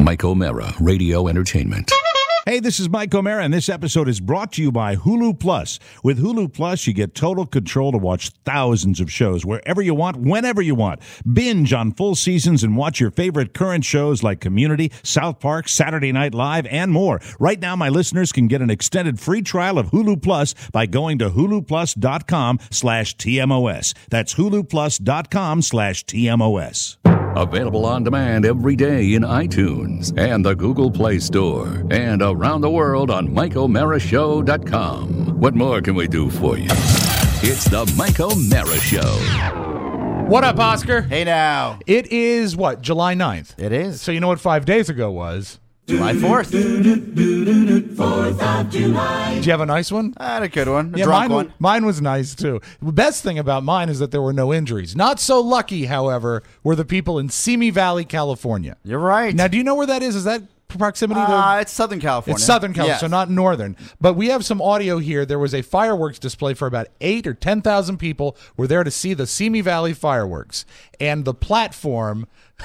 Mike O'Mara, Radio Entertainment. Hey, this is Mike O'Mara, and this episode is brought to you by Hulu Plus. With Hulu Plus, you get total control to watch thousands of shows wherever you want, whenever you want. Binge on full seasons and watch your favorite current shows like Community, South Park, Saturday Night Live, and more. Right now, my listeners can get an extended free trial of Hulu Plus by going to huluplus.com/TMOS. That's huluplus.com/TMOS. Available on demand every day in iTunes and the Google Play Store and around the world on MikeO'MaraShow.com. What more can we do for you? It's the Mike O'Mara Show. What up, Oscar? Hey now. It is, what, July 9th? It is. So you know what 5 days ago was? July 4th. 4th of July. Did you have a nice one? I had a good one. Yeah, Drunk one. Mine was nice, too. The best thing about mine is that there were no injuries. Not so lucky, however, were the people in Simi Valley, California. You're right. Now, do you know where that is? Is that proximity to... It's Southern California. It's Southern California, Yes. so not Northern. But we have some audio here. There was a fireworks display for about 8,000 or 10,000 people were there to see the Simi Valley fireworks. And the platform...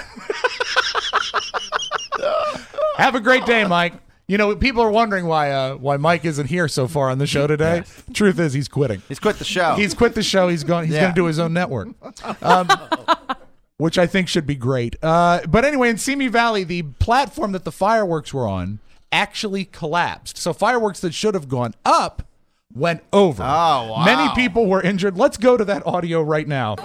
Have a great day, Mike. You know, people are wondering why Mike isn't here so far on the show today. Yes. Truth is, he's quitting. He's quit the show. He's quit the show. He's going to do his own network, which I think should be great. But anyway, in Simi Valley, the platform that the fireworks were on actually collapsed. So fireworks that should have gone up went over. Oh, wow. Many people were injured. Let's go to that audio right now.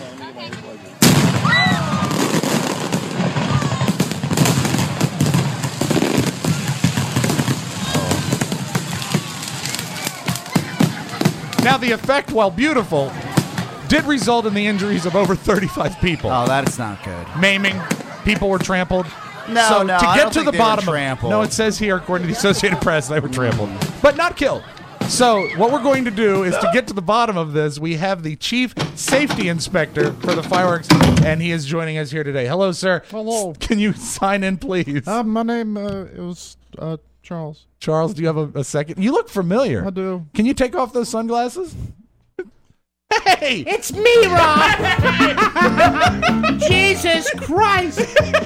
Now, the effect, while beautiful, did result in the injuries of over 35 people. Oh, that's not good. Maiming, people were trampled. No, so no, to I get don't to think the they were bottom trampled. No, it says here, according to the Associated Press, they were trampled, but not killed. So what we're going to do is to get to the bottom of this, we have the chief safety inspector for the fireworks, and he is joining us here today. Hello, sir. Hello. Can you sign in, please? My name was Charles. Charles, do you have a second? You look familiar. I do. Can you take off those sunglasses? Hey! It's me, Rob! Jesus Christ!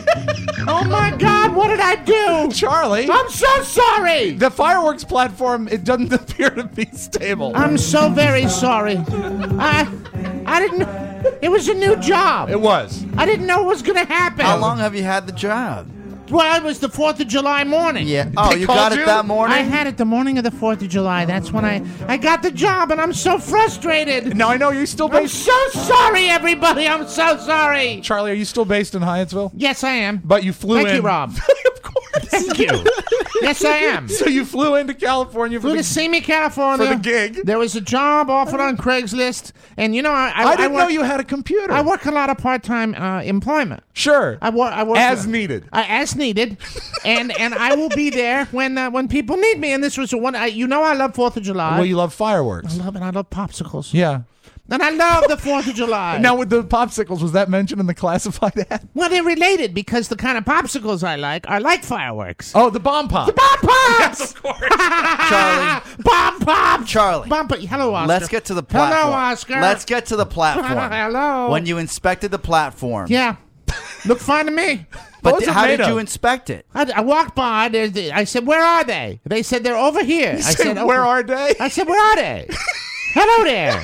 Oh my God, what did I do? Charlie! I'm so sorry! The fireworks platform, it doesn't appear to be stable. I'm so very sorry. I didn't... It was a new job. It was. I didn't know it was going to happen. How long have you had the job? Well, it was the 4th of July morning. Yeah. Oh, They you called got you? it that morning? I had it the morning of the 4th of July. That's when I got the job, and I'm so frustrated. Now, I know you're still I'm based... so sorry, everybody. I'm so sorry. Charlie, are you still based in Hyattsville? Yes, I am. But you flew in... Thank you, Rob. Of course. Thank you. Yes, I am. So you flew into California for Flew to Simi, California. for the gig. There was a job offered on Craigslist, and you know I didn't know you had a computer. I work a lot of part-time employment. Sure. I work As needed. As needed, and I will be there when people need me. And this was one. I love 4th of July. Well, you love fireworks. I love it. I love popsicles. Yeah. And I love the 4th of July. Now, with the popsicles, was that mentioned in the classified ad? Well, they're related because the kind of popsicles I like are like fireworks. Oh, the bomb pop. The bomb pops! Yes, of course. Charlie. Bomb pops! Charlie. Bomb pop. Hello, Oscar. Let's get to the platform. Hello, Oscar. Let's get to the platform. Hello. When you inspected the platform. Yeah. Look fine to me. But What was it how made did you of? inspect it? I walked by. I said, "Where are they?" They said, "They're over here." I said, Where are they? I said, "Where are they?" Hello there.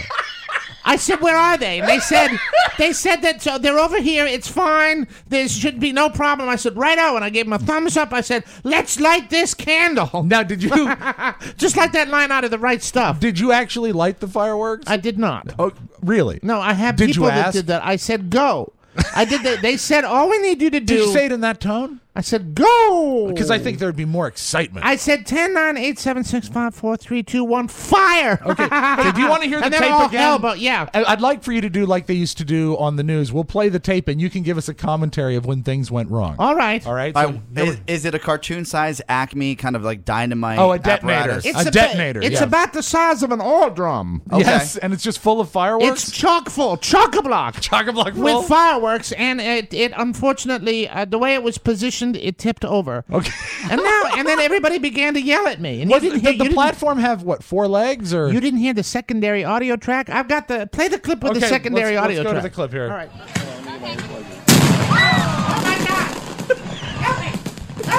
I said, "Where are they?" And they said that so they're over here. It's fine. There should be no problem. I said, "Right out." And I gave them a thumbs up. I said, "Let's light this candle." Now, did you Just like that line out of The Right Stuff. did you actually light the fireworks? I did not. Oh, really? No, I have Did you people that ask? did that. I said, "Go." I did that. They said, "All we need you to do." Did you say it in that tone? I said, "Go." Because I think there would be more excitement. I said 10, 9, 8, 7, 6, 5, 4, 3, 2, 1, fire. Okay. Hey, do you want to hear the and then tape all again? hell, but yeah. I'd like for you to do like they used to do on the news. We'll play the tape, and you can give us a commentary of when things went wrong. All right. All right? So, Is it a cartoon size Acme kind of like dynamite? Oh, a detonator. apparatus? It's a detonator, It's yeah. about the size of an oil drum. Yes, and it's just full of fireworks? It's chock full, chock-a-block. Chock-a-block full? With fireworks, and it unfortunately, the way it was positioned, it tipped over. Okay. And then everybody began to yell at me. And What, you didn't hear, did the platform have, what, 4 legs? Or You didn't hear the secondary audio track? I've got play the clip with the Okay, secondary audio let's go track. to the clip here. All right. Oh my God! Help me!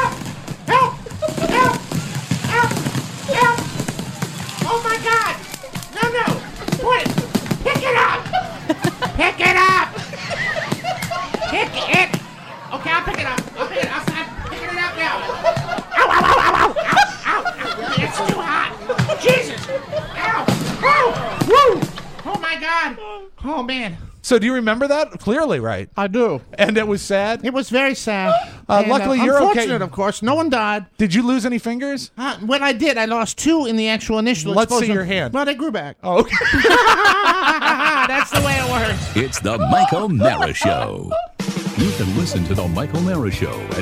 man. So do you remember that? Clearly, right? I do. And it was sad? It was very sad. And, luckily, you're okay. Unfortunate, of course. No one died. Did you lose any fingers? When I did, I lost 2 in the actual initial Let's exposure. see your hand. Well, they grew back. Oh, okay. That's the way it works. It's the Mike O'Mara Show. You can listen to the Mike O'Mara Show at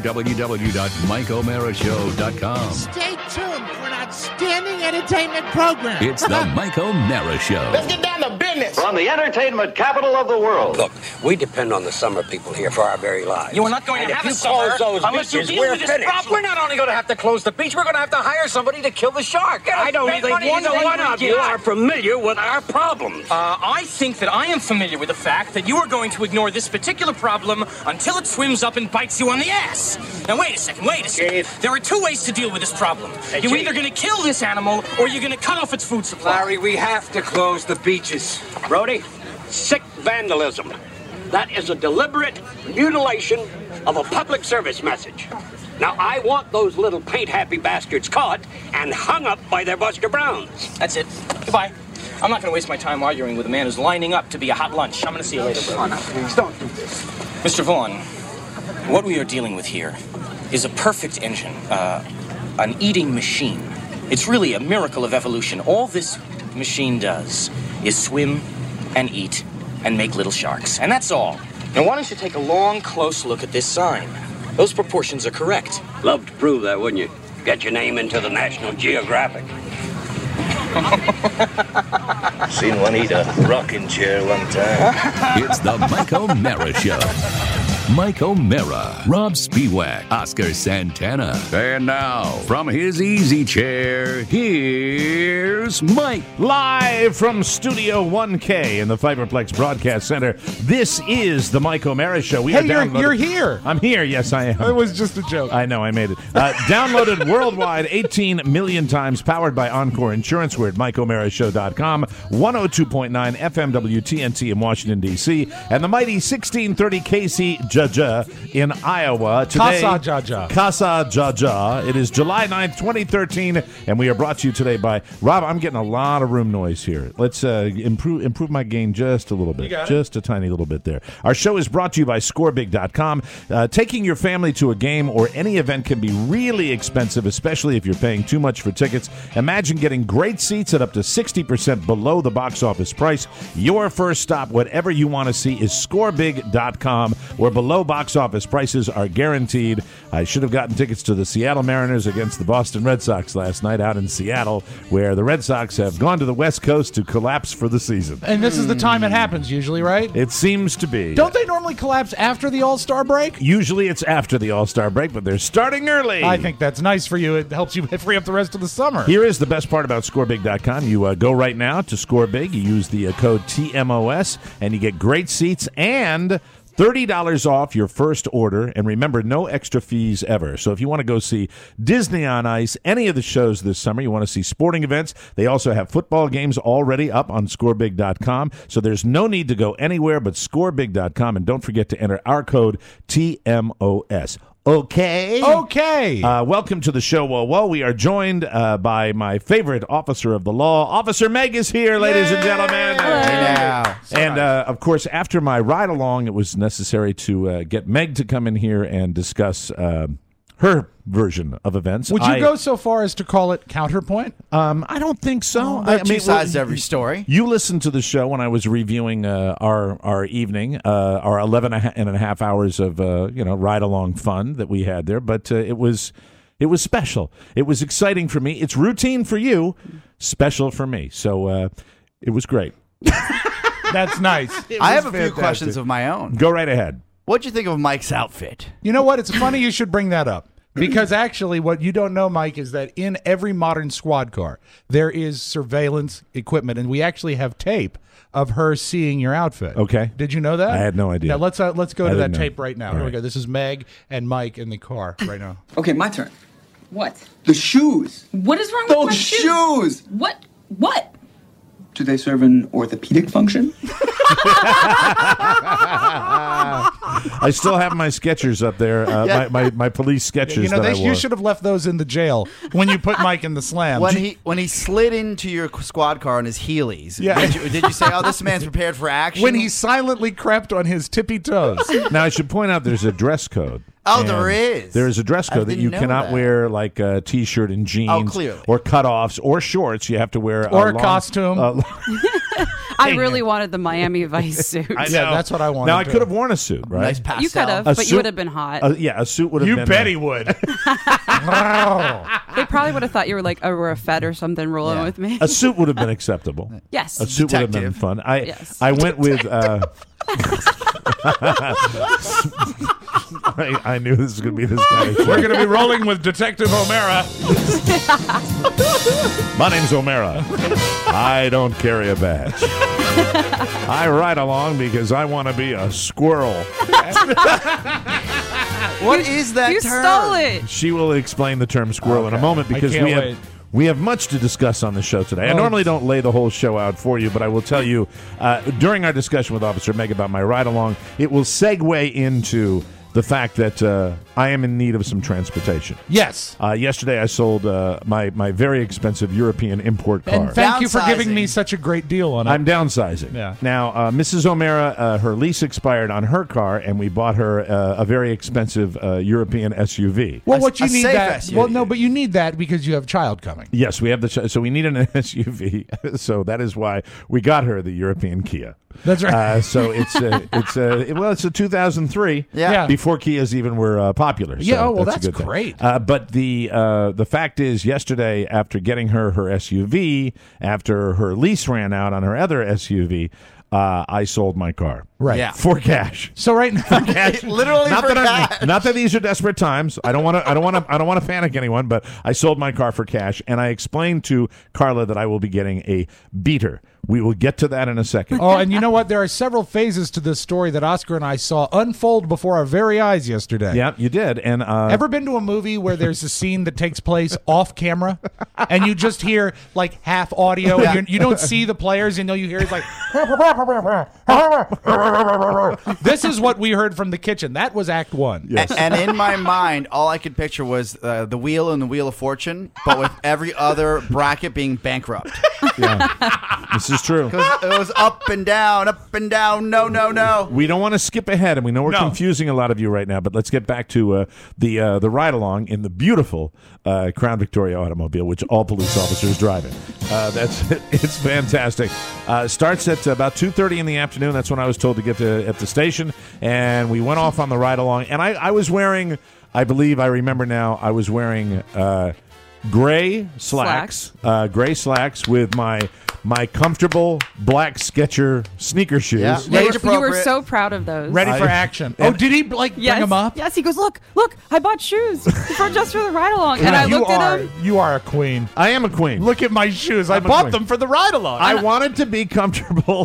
www.mikeomarashow.com. Stay tuned for an outstanding entertainment program. It's the Mike O'Mara Show. Let's get down to business. From the entertainment capital of the world. Look, we depend on the summer people here for our very lives. You are not going to have a summer unless you deal with this problem. We're not only going to have to close the beach, we're going to have to hire somebody to kill the shark. I don't think either one of you are familiar with our problems. I think that I am familiar with the fact that you are going to ignore this particular problem until it swims up and bites you on the ass. Now, wait a second. Chief. There are 2 ways to deal with this problem. You're either going to kill this animal or you're going to cut off its food supply. Larry, we have to close the beaches. Brody, sick vandalism. That is a deliberate mutilation of a public service message. Now, I want those little paint-happy bastards caught and hung up by their Buster Browns. That's it. Goodbye. I'm not going to waste my time arguing with a man who's lining up to be a hot lunch. I'm going to see you later, bro. Oh, no, please don't do this. Mr. Vaughn, what we are dealing with here is a perfect engine, an eating machine. It's really a miracle of evolution. All this machine does is swim and eat and make little sharks. And that's all. Now, why don't you take a long, close look at this sign? Those proportions are correct. Love to prove that, wouldn't you? Get your name into the National Geographic. Seen one eat a rocking chair one time. It's the Mike O'Mara Show. Mike O'Mara, Rob Spiewak, Oscar Santana. And now, from his easy chair, here's Mike. Live from Studio 1K in the Fiberplex Broadcast Center, this is the Mike O'Mara Show. Hey, you're here. I'm here, yes, I am. It was just a joke. I know, I made it. Downloaded worldwide 18 million times, powered by Encore Insurance. We're at MikeO'MaraShow.com, 102.9 FM WTNT in Washington, D.C., and the mighty 1630 KC in Iowa. Today, Casa Jaja. It is July 9th, 2013, and we are brought to you today by Rob. I'm getting a lot of room noise here. Let's improve my gain just a little bit. Just a tiny little bit there. Our show is brought to you by ScoreBig.com. Taking your family to a game or any event can be really expensive, especially if you're paying too much for tickets. Imagine getting great seats at up to 60% below the box office price. Your first stop, whatever you want to see, is ScoreBig.com, where below box office prices are guaranteed. I should have gotten tickets to the Seattle Mariners against the Boston Red Sox last night out in Seattle, where the Red Sox have gone to the West Coast to collapse for the season. And this is the time it happens usually, right? It seems to be. Don't they normally collapse after the All-Star break? Usually it's after the All-Star break, but they're starting early. I think that's nice for you. It helps you free up the rest of the summer. Here is the best part about ScoreBig.com. You go right now to ScoreBig. You use the code TMOS, and you get great seats and $30 off your first order, and remember, no extra fees ever. So if you want to go see Disney on Ice, any of the shows this summer, you want to see sporting events, they also have football games already up on ScoreBig.com. So there's no need to go anywhere but ScoreBig.com, and don't forget to enter our code TMOS. Okay. Welcome to the show. Whoa. We are joined by my favorite officer of the law. Officer Meg is here, ladies and gentlemen. Now. And, of course, after my ride-along, it was necessary to get Meg to come in here and discuss her version of events. Would you go so far as to call it counterpoint? I don't think so. There are two sides to every story. You listened to the show when I was reviewing our evening, our 11 and a half hours of ride-along fun that we had there, but it was special. It was exciting for me. It's routine for you, special for me. So it was great. That's nice. I have a few questions of my own. Go right ahead. What'd you think of Mike's outfit? You know what? It's funny you should bring that up. Because actually what you don't know, Mike, is that in every modern squad car, there is surveillance equipment, and we actually have tape of her seeing your outfit. Okay. Did you know that? I had no idea. Now, let's go to that tape right now. All Here right. we go. This is Meg and Mike in the car right now. Okay, my turn. What? The shoes. What is wrong Those with my shoes? What? What? Do they serve an orthopedic function? I still have my Skechers up there. My police Skechers. that I wore. you should have left those in the jail when you put Mike in the slam. When he slid into your squad car on his Heelys. Yeah. Did you say, "Oh, this man's prepared for action"? When he silently crept on his tippy toes. Now I should point out there's a dress code. Oh, there is. There is a dress code that you cannot wear like a T-shirt and jeans or cutoffs or shorts. You have to wear a costume. I really wanted the Miami Vice suit. Yeah, that's what I wanted. Now I could have worn a suit, right? Nice pastel. You could have, but you would have been hot. A suit would have been. You bet he would. They probably would have thought you were like a Fed or something rolling with me. A suit would have been acceptable. Yes. A suit would have been fun. I went with. I knew this was going to be this guy. We're going to be rolling with Detective O'Mara. My name's O'Mara. I don't carry a badge. I ride along because I want to be a squirrel. What is that you term? Stole it. She will explain the term squirrel in a moment because we have much to discuss on the show today. I normally don't lay the whole show out for you, but I will tell you during our discussion with Officer Meg about my ride-along, it will segue into the fact that I am in need of some transportation. Yes. Yesterday I sold my very expensive European import car. And thank you for giving me such a great deal on it. I'm downsizing. Yeah. Now, Mrs. O'Mara, her lease expired on her car, and we bought her a very expensive European SUV. Well, what you need that? SUV. Well, no, but you need that because you have child coming. Yes, we have so we need an SUV. So that is why we got her the European Kia. That's right. So it's a 2003. Yeah. Before Kias even were popular. So Yeah. Oh, well, a that's good thing. great. But the fact is, yesterday after getting her SUV, after her lease ran out on her other SUV, I sold my car. Right. Yeah. For cash. So right now, Literally not for that cash. not that these are desperate times. I don't want to panic anyone, but I sold my car for cash, and I explained to Carla that I will be getting a beater. We will get to that in a second. Oh, and you know what? There are several phases to this story that Oscar and I saw unfold before our very eyes yesterday. Yeah, you did. And ever been to a movie where there's a scene that takes place off camera, and you just hear like half audio, and you don't see the players, and all you hear is like. This is what we heard from the kitchen. That was Act 1. Yes. And in my mind, all I could picture was the wheel and the Wheel of Fortune, but with every other bracket being bankrupt. Yeah, this is true. Because it was up and down, no. We don't want to skip ahead, and we know we're confusing a lot of you right now, but let's get back to the ride-along in the beautiful Crown Victoria automobile, which all police officers drive in. It's fantastic. Starts at about 2:30 in the afternoon. That's when I was told to get at the station, and we went off on the ride-along. And I was wearing, I believe I remember now, I was wearing gray slacks with my comfortable black Sketcher sneaker shoes. Yeah. You were so proud of those. Ready for action. Oh, did he bring them up? Yes, he goes, look, I bought shoes just for the ride-along. And I looked at him. You are a queen. I am a queen. Look at my shoes. I bought them for the ride-along. I wanted to be comfortable.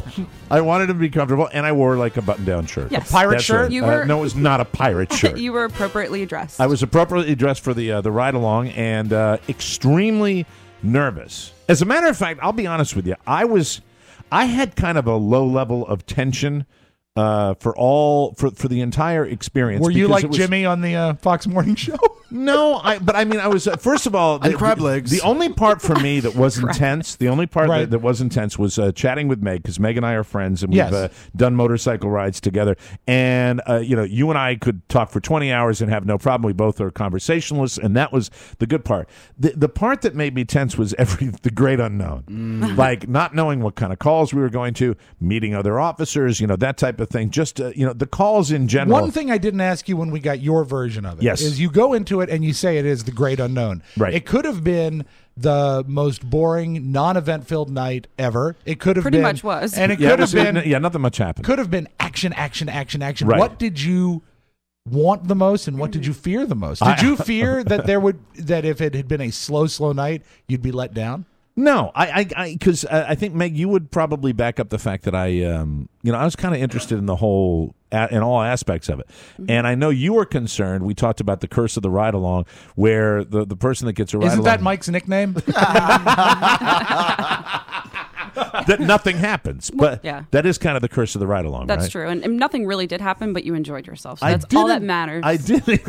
And I wore like a button-down shirt. Yes. A pirate shirt? Right. No, it was not a pirate shirt. You were appropriately dressed. I was appropriately dressed for the ride-along and extremely nervous. As a matter of fact, I'll be honest with you. I had kind of a low level of tension for the entire experience. Were you like Jimmy on the Fox Morning Show? No, I was first of all and crab legs. The only part for me that was intense, that was intense was chatting with Meg, because Meg and I are friends and we've done motorcycle rides together. And you and I could talk for 20 hours and have no problem. We both are conversationalists, and that was the good part. The part that made me tense was the great unknown, like not knowing what kind of calls we were going to, meeting other officers, that type of thing. Just the calls in general. One thing I didn't ask you when we got your version of it is you go into it and you say it is the great unknown. Right. It could have been the most boring, non-event filled night ever. It could have pretty been, much was, and it could have been nothing much happened. Could have been action. Right. What did you want the most, and what did you fear the most? Did you fear that if it had been a slow night, you'd be let down? No, because I think, Meg, you would probably back up the fact that I was kind of interested in the whole, in all aspects of it. And I know you were concerned. We talked about the curse of the ride-along, where the person that gets a ride-along... Isn't that Mike's nickname? that nothing happens. But yeah. that is kind of the curse of the ride-along, That's right? true. And nothing really did happen, but you enjoyed yourself. So that's all that matters. I didn't.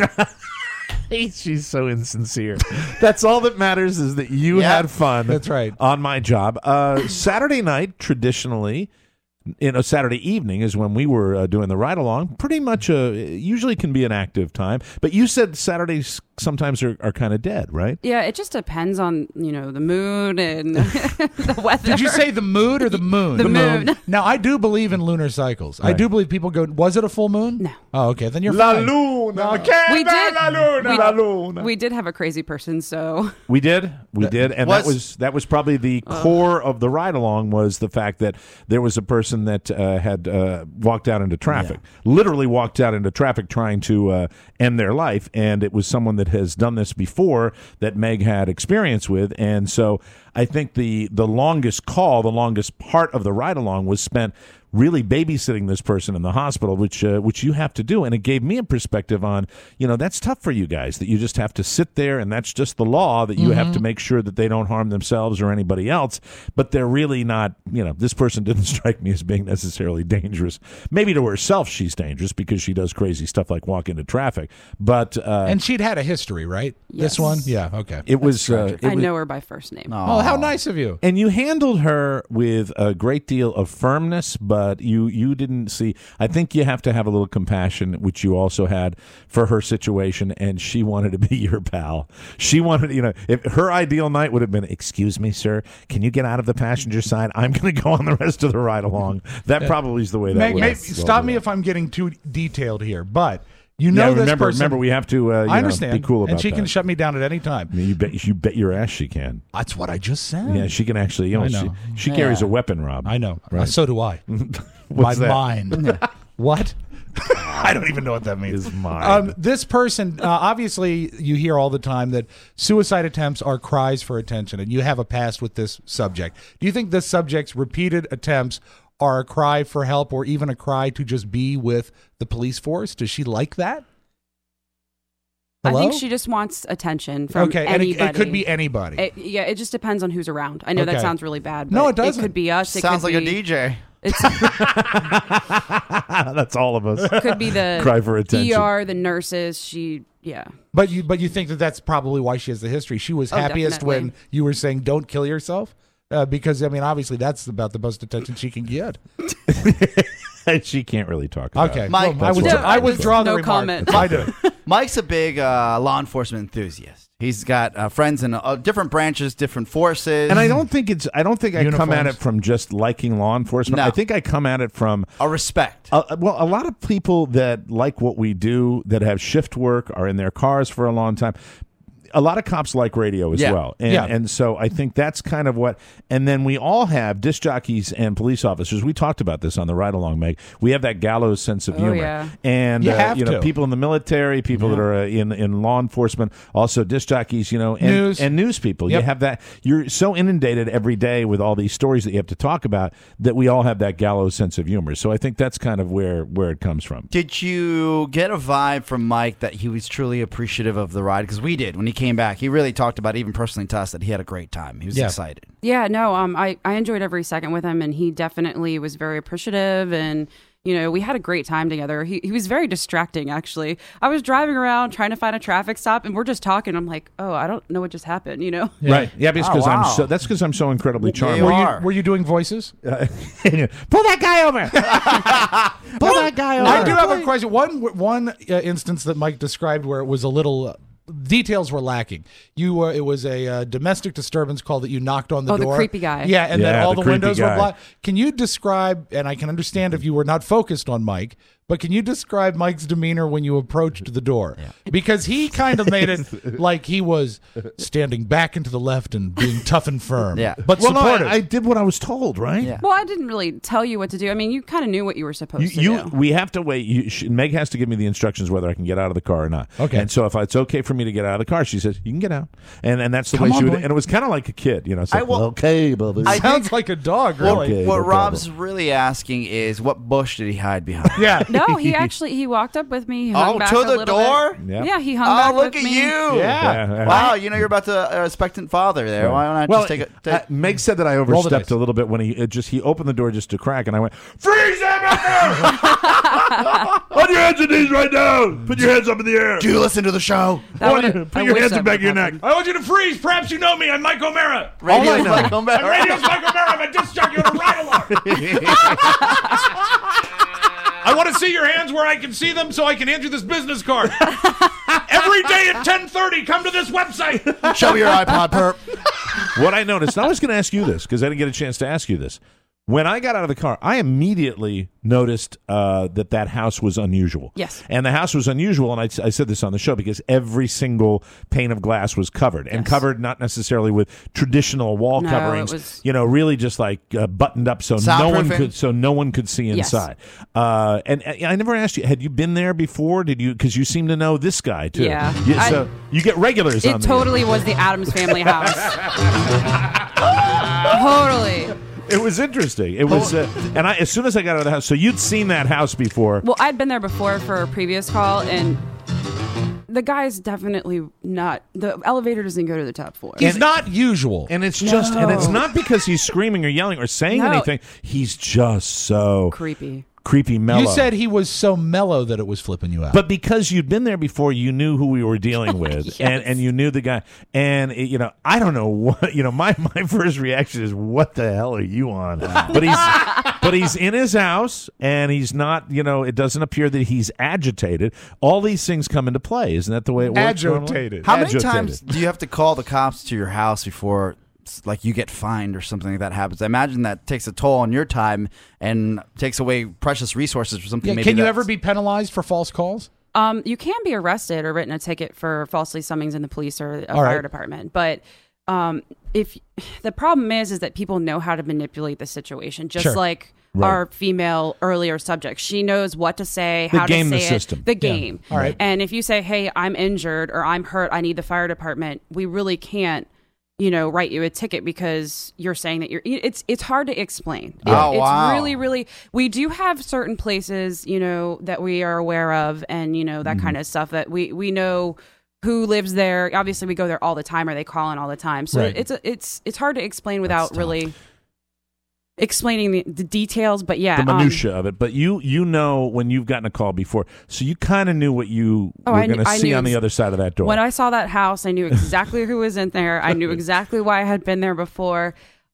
She's so insincere. That's all that matters is that you had fun. That's right. On my job. Saturday night, traditionally, Saturday evening is when we were doing the ride-along. Pretty much usually can be an active time. But you said Saturdays sometimes are kind of dead, right? Yeah, it just depends on, the mood and the weather. Did you say the mood or the moon? The moon. Now, I do believe in lunar cycles. I do believe people go, was it a full moon? No. Oh, okay. Then you're La fine. luna. We did. La luna. La luna. We did have a crazy person, so. We did. And that was probably the core of the ride-along was the fact that there was a person that had walked out into traffic. Literally walked out into traffic trying to end their life, and it was someone that has done this before that Meg had experience with, and so I think the longest part of the ride-along was spent really babysitting this person in the hospital, which you have to do. And it gave me a perspective on, that's tough for you guys, that you just have to sit there, and that's just the law, that you have to make sure that they don't harm themselves or anybody else. But they're really not, this person didn't strike me as being necessarily dangerous. Maybe to herself she's dangerous because she does crazy stuff like walk into traffic. But and she'd had a history, right? Yes. This one? Yeah, okay. It was. I know her by first name. Oh, how nice of you. And you handled her with a great deal of firmness, but you didn't see. I think you have to have a little compassion, which you also had for her situation, and she wanted to be your pal. She wanted, if her ideal night would have been, excuse me, sir, can you get out of the passenger side? I'm going to go on the rest of the ride along. That probably is the way that was. Stop me if I'm getting too detailed here, but this person. Remember, we have to I understand. be cool about and she that. can shut me down at any time. I mean, you bet your ass she can. That's what I just said. Yeah, she can actually. I know. She carries a weapon, Rob. I know. Right. So do I. What's that? Mind. What? I don't even know what that means. His mind. This person, obviously, you hear all the time that suicide attempts are cries for attention, and you have a past with this subject. Do you think this subject's repeated attempts are a cry for help, or even a cry to just be with the police force? Does she like that? Hello? I think she just wants attention from anybody. And it could be anybody. It just depends on who's around. I know that sounds really bad. But no, it doesn't. It could be us. Sounds like a DJ. That's all of us. It could be the cry for attention. ER, the nurses. But you think that that's probably why she has the history. She was happiest definitely. when you were saying don't kill yourself, because obviously that's about the most attention she can get. She can't really talk about it. Mike, I withdraw the no remark. comment. I do. Mike's a big law enforcement enthusiast. He's got friends in different branches, different forces. And I don't think I come at Uniforms. it from just liking law enforcement. No. I think I come at it from a respect. A lot of people that like what we do, that have shift work, are in their cars for a long time. A lot of cops like radio as well. And so I think that's kind of what, and then we all have disc jockeys and police officers. We talked about this on the ride along, Meg. We have that gallows sense of humor. Yeah. And, You have to. people in the military, people that are in law enforcement, also disc jockeys, and news people. Yep. You have that. You're so inundated every day with all these stories that you have to talk about that we all have that gallows sense of humor. So I think that's kind of where it comes from. Did you get a vibe from Mike that he was truly appreciative of the ride? Because we did when he came back. He really talked about, even personally to us, that he had a great time. He was excited. Yeah, no, I enjoyed every second with him, and he definitely was very appreciative, and we had a great time together. He was very distracting, actually. I was driving around trying to find a traffic stop, and we're just talking. I'm like, oh, I don't know what just happened, Right? Yeah, because wow. that's because I'm so incredibly charming. Were you doing voices? Pull that guy over. Pull that guy over. I do have a question. One instance that Mike described where it was a little. Details were lacking. It was a domestic disturbance call that you knocked on the door. Oh, the creepy guy. Yeah, and then all the windows were guy. blocked. Can you describe, and I can understand if you were not focused on Mike, but can you describe Mike's demeanor when you approached the door? Yeah. Because he kind of made it like he was standing back into the left and being tough and firm. Yeah. But supportive. I did what I was told, right? Yeah. Well, I didn't really tell you what to do. I mean, you kind of knew what you were supposed to do. We have to wait. Meg has to give me the instructions whether I can get out of the car or not. Okay. And so if it's okay for me to get out of the car, she says, you can get out. And that's the way she would. And it was kind of like a kid, It's like, okay, Bubba. Sounds like a dog, really. What Rob's really asking is, what bush did he hide behind? Yeah. No, he walked up with me. He hung back to a the little door? bit. Yeah, he hung back look with at me. you. Yeah. Wow, you're about to expectant father there. Why don't I just take it? Meg said that I overstepped a little bit when he opened the door just to crack, and I went, freeze him up there! On your hands and knees right now! Put your hands up in the air! Do you listen to the show? Put your hands in the back of your neck. I want you to freeze! Perhaps you know me. I'm Mike O'Mara. Radio's Mike O'Mara. I'm Radio's Mike O'Mara. I'm a disc jockey on a ride along. I want to see your hands where I can see them so I can hand you this business card. Every day at 10:30, come to this website. Show me your iPod, perp. What I noticed, and I was going to ask you this because I didn't get a chance to ask you this. When I got out of the car, I immediately noticed that house was unusual. Yes. And the house was unusual, and I said this on the show, because every single pane of glass was covered, and covered not necessarily with traditional wall coverings, it was really just like buttoned up so no one could see inside. Yes. And I never asked you, had you been there before? Did you? Because you seem to know this guy too. Yeah. So you get regulars on It totally was the Addams Family house. Totally. It was interesting. It was, and as soon as I got out of the house, so you'd seen that house before. Well, I'd been there before for a previous call, and the guy's definitely not. The elevator doesn't go to the top floor. He's not usual, and it's just, and it's not because he's screaming or yelling or saying anything. He's just so creepy mellow. You said he was so mellow that it was flipping you out. But because you'd been there before, you knew who we were dealing with, Yes. and you knew the guy. And I don't know what my first reaction is, what the hell are you on? But he's in his house, and he's not. It doesn't appear that he's agitated. All these things come into play. Isn't that the way it works? Agitated. How many times do you have to call the cops to your house before, like, you get fined or something like that happens? I imagine that takes a toll on your time and takes away precious resources for something. Yeah, can you ever be penalized for false calls? You can be arrested or written a ticket for falsely summons in the police or a fire department, but if the problem is that people know how to manipulate the situation, just like our female earlier subject. She knows what to say, how to say the system. The game. All right. And if you say, "Hey, I'm injured," or "I'm hurt, I need the fire department," we really can't, write you a ticket because you're saying that it's hard to explain. It's really, really, we do have certain places, that we are aware of, and, that kind of stuff that we know who lives there. Obviously we go there all the time, or they call in all the time. So it's hard to explain without really explaining the details, but the minutia of it. But you know when you've gotten a call before, so you kind of knew what you were going to see on the other side of that door. When I saw that house, I knew exactly who was in there. I knew exactly why I had been there before.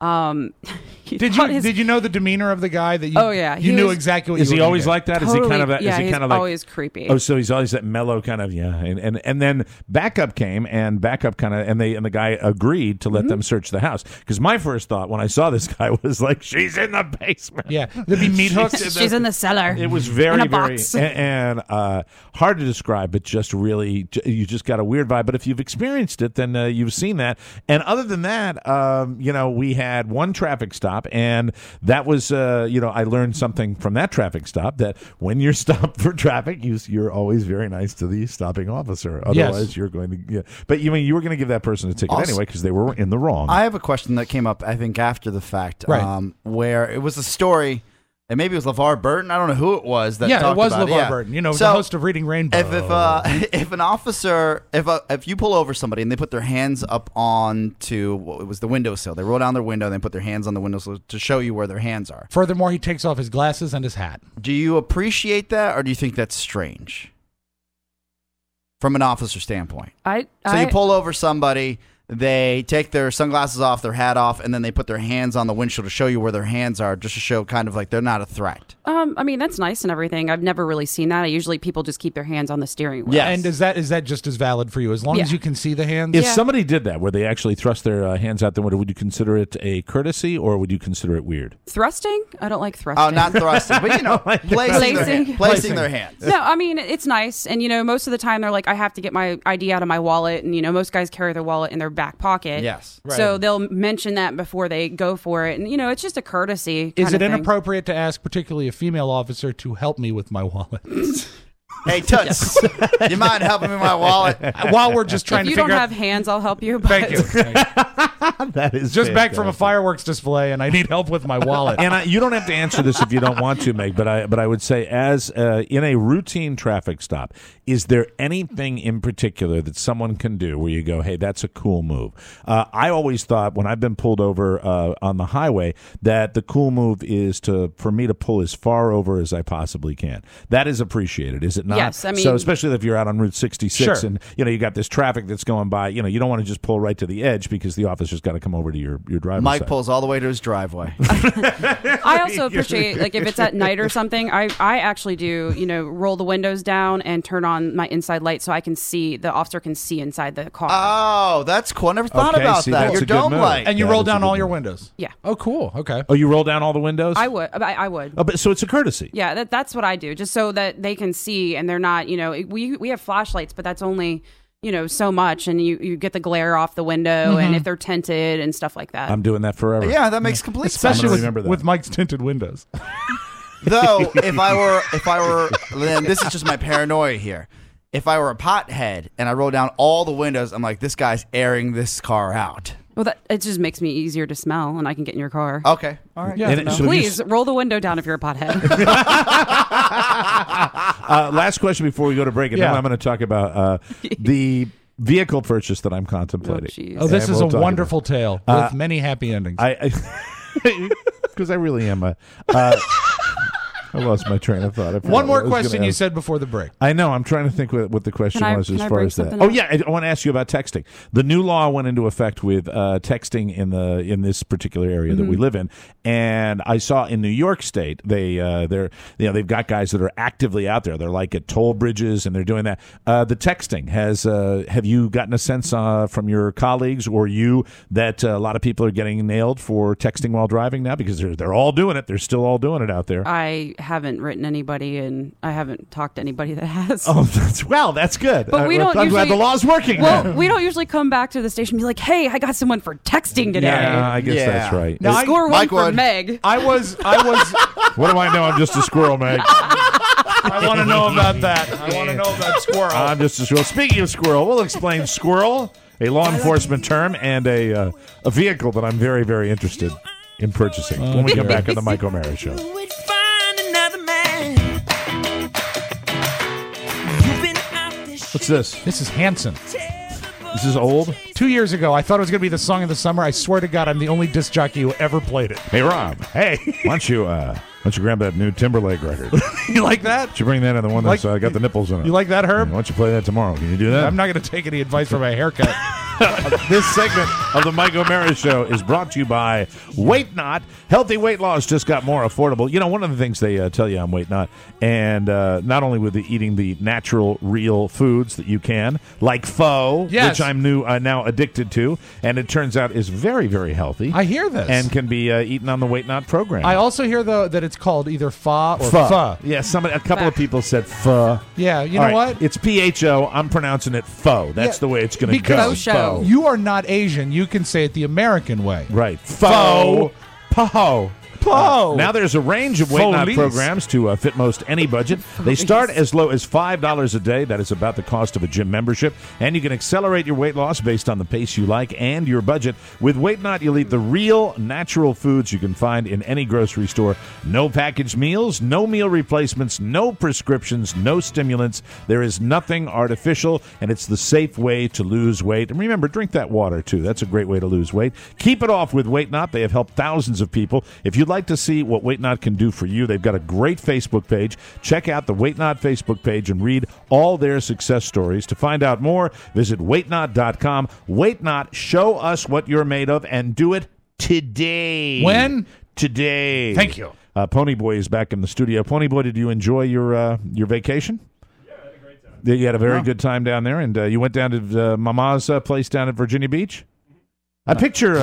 Did you know the demeanor of the guy that you? Oh yeah, you knew exactly what. Is he always like that? Totally, is he kind of? Yeah, is he kind of always creepy. Oh, so he's always that mellow kind of and then backup came and backup kind of and the guy agreed to let them search the house, because my first thought when I saw this guy was like, she's in the basement. Yeah, there'd be meat hooks. She's in the cellar. It was very in a box. and hard to describe, but just really you just got a weird vibe. But if you've experienced it, then you've seen that. And other than that, we had one traffic stop, and that was I learned something from that traffic stop, that when you're stopped for traffic, you're always very nice to the stopping officer. Otherwise, you're going to But you were going to give that person a ticket anyway because they were in the wrong. I have a question that came up, I think, after the fact, where it was a story. And maybe it was LeVar Burton. I don't know who it was that talked about it. Yeah, it was LeVar Burton. The host of Reading Rainbow. If an officer, if you pull over somebody and they put their hands up onto, it was the windowsill. They roll down their window and they put their hands on the windowsill to show you where their hands are. Furthermore, he takes off his glasses and his hat. Do you appreciate that, or do you think that's strange from an officer standpoint? You pull over somebody. They take their sunglasses off, their hat off, and then they put their hands on the windshield to show you where their hands are, just to show kind of like they're not a threat. That's nice and everything. I've never really seen that. Usually people just keep their hands on the steering wheel. Yeah, and is that just as valid for you? As long as you can see the hands? If somebody did that, where they actually thrust their hands out the window, would you consider it a courtesy, or would you consider it weird? Thrusting? I don't like thrusting. Oh, not thrusting, but placing their hands. No, it's nice. And, most of the time they're like, I have to get my ID out of my wallet. And, most guys carry their wallet in their back pocket. Yes. Right. So they'll mention that before they go for it. And, it's just a courtesy. Is it inappropriate to ask, particularly a female officer, to help me with my wallet? Hey, Toots, you mind helping me with my wallet? While we're just trying to figure out. If you don't have hands, I'll help you. But Thank you. That is just back from a fantastic. fireworks display, and I need help with my wallet. And you don't have to answer this if you don't want to, Meg, but I would say, as in a routine traffic stop, is there anything in particular that someone can do where you go, hey, that's a cool move? I always thought when I've been pulled over on the highway that the cool move is for me to pull as far over as I possibly can. That is appreciated, is it not? Yes, I mean, so especially if you're out on Route 66 Sure. and you got this traffic that's going by, you don't want to just pull right to the edge because the officer's got to come over to your driver's Mike side. pulls all the way to his driveway. I also appreciate, like, if it's at night or something, I actually do, roll the windows down and turn on my inside light so the officer can see inside the car. Oh, that's cool. I never thought about that. that's Your a good dome move. light. And you Yeah, roll that's a down good all your move. windows. Yeah. Oh, cool. Okay. Oh, you roll down all the windows? I would. I would. Oh, but so it's a courtesy. Yeah, that's what I do, just so that they can see and they're not, we have flashlights, but that's only, so much, and you get the glare off the window, and if they're tinted and stuff like that. I'm doing that forever. Yeah, that makes complete sense. Especially remember that. with Mike's tinted windows. Though, if I were, then this is just my paranoia here. If I were a pothead and I roll down all the windows, I'm like, this guy's airing this car out. Well, it just makes me easier to smell, and I can get in your car. Okay, all right. Yeah, And so Please roll the window down if you're a pothead. last question before we go to break, and then Yeah. I'm going to talk about the vehicle purchase that I'm contemplating. jeez. Oh, this And is we'll a talk wonderful tale with many happy endings. Because I really am I lost my train of thought. I forgot One more what I was gonna question you ask. said before the break. I know. I'm trying to think what the question was as can I far bring as that. something Oh up? yeah, I want to ask you about texting. The new law went into effect with texting in this particular area that we live in, and I saw in New York State they've got guys that are actively out there. They're like at toll bridges and they're doing that. The texting has. Have you gotten a sense from your colleagues or you that a lot of people are getting nailed for texting while driving now because they're all doing it. They're still all doing it out there. I haven't written anybody, and I haven't talked to anybody that has. Oh, that's good. But we don't I'm usually, glad the law's working. Well, we don't usually come back to the station and be like, "Hey, I got someone for texting today." Yeah, I guess that's right. Now, Score Mike one for would. Meg. I was. What do I know? I'm just a squirrel, Meg. I want to know about that. I want to know about squirrel. I'm just a squirrel. Speaking of squirrel, we'll explain squirrel, a law enforcement term, and a vehicle that I'm very, very interested in purchasing when we come back on the Mike O'Mara Show. What's this? This is Hanson. This is old? 2 years ago, I thought it was going to be the song of the summer. I swear to God, I'm the only disc jockey who ever played it. Hey, Rob. Hey. Why don't you grab that new Timberlake record? You like that? Why don't you bring that in, the one that's got the nipples in it? You like that, Herb? Why don't you play that tomorrow? Can you do that? I'm not going to take any advice from a haircut. This segment of the Mike O'Mara Show is brought to you by Weight Not. Healthy weight loss just got more affordable. You know, one of the things they tell you on Weight Not, and not only with eating the natural, real foods that you can, like pho, Yes. which I'm now addicted to, and it turns out is very, very healthy. I hear this. And can be eaten on the Weight Not program. I also hear, though, that it's called either pho or pho. Yeah, a couple of people said pho. Yeah, you All know right, what? It's PHO. I'm pronouncing it pho. That's Yeah, the way it's going to go. because Pho. you are not Asian. You can say it the American way. Right. Pho. Poho. Pho. Now there's a range of Weight Not Folies. programs to fit most any budget. They start as low as $5 a day. That is about the cost of a gym membership. And you can accelerate your weight loss based on the pace you like and your budget. With Weight Not, you'll eat the real, natural foods you can find in any grocery store. No packaged meals, no meal replacements, no prescriptions, no stimulants. There is nothing artificial, and it's the safe way to lose weight. And remember, drink that water, too. That's a great way to lose weight. Keep it off with Weight Not. They have helped thousands of people. If you'd like to see what Weight Not can do for you, they've got a great Facebook page. Check out the Weight Not Facebook page and read all their success stories. To find out more, visit weightnot.com. Weight Not, show us what you're made of and do it today. When? Today. Thank you. Ponyboy is back in the studio. Ponyboy, did you enjoy your vacation? Yeah, I had a great time. You had a very good time down there, and you went down to Mama's place down at Virginia Beach? I picture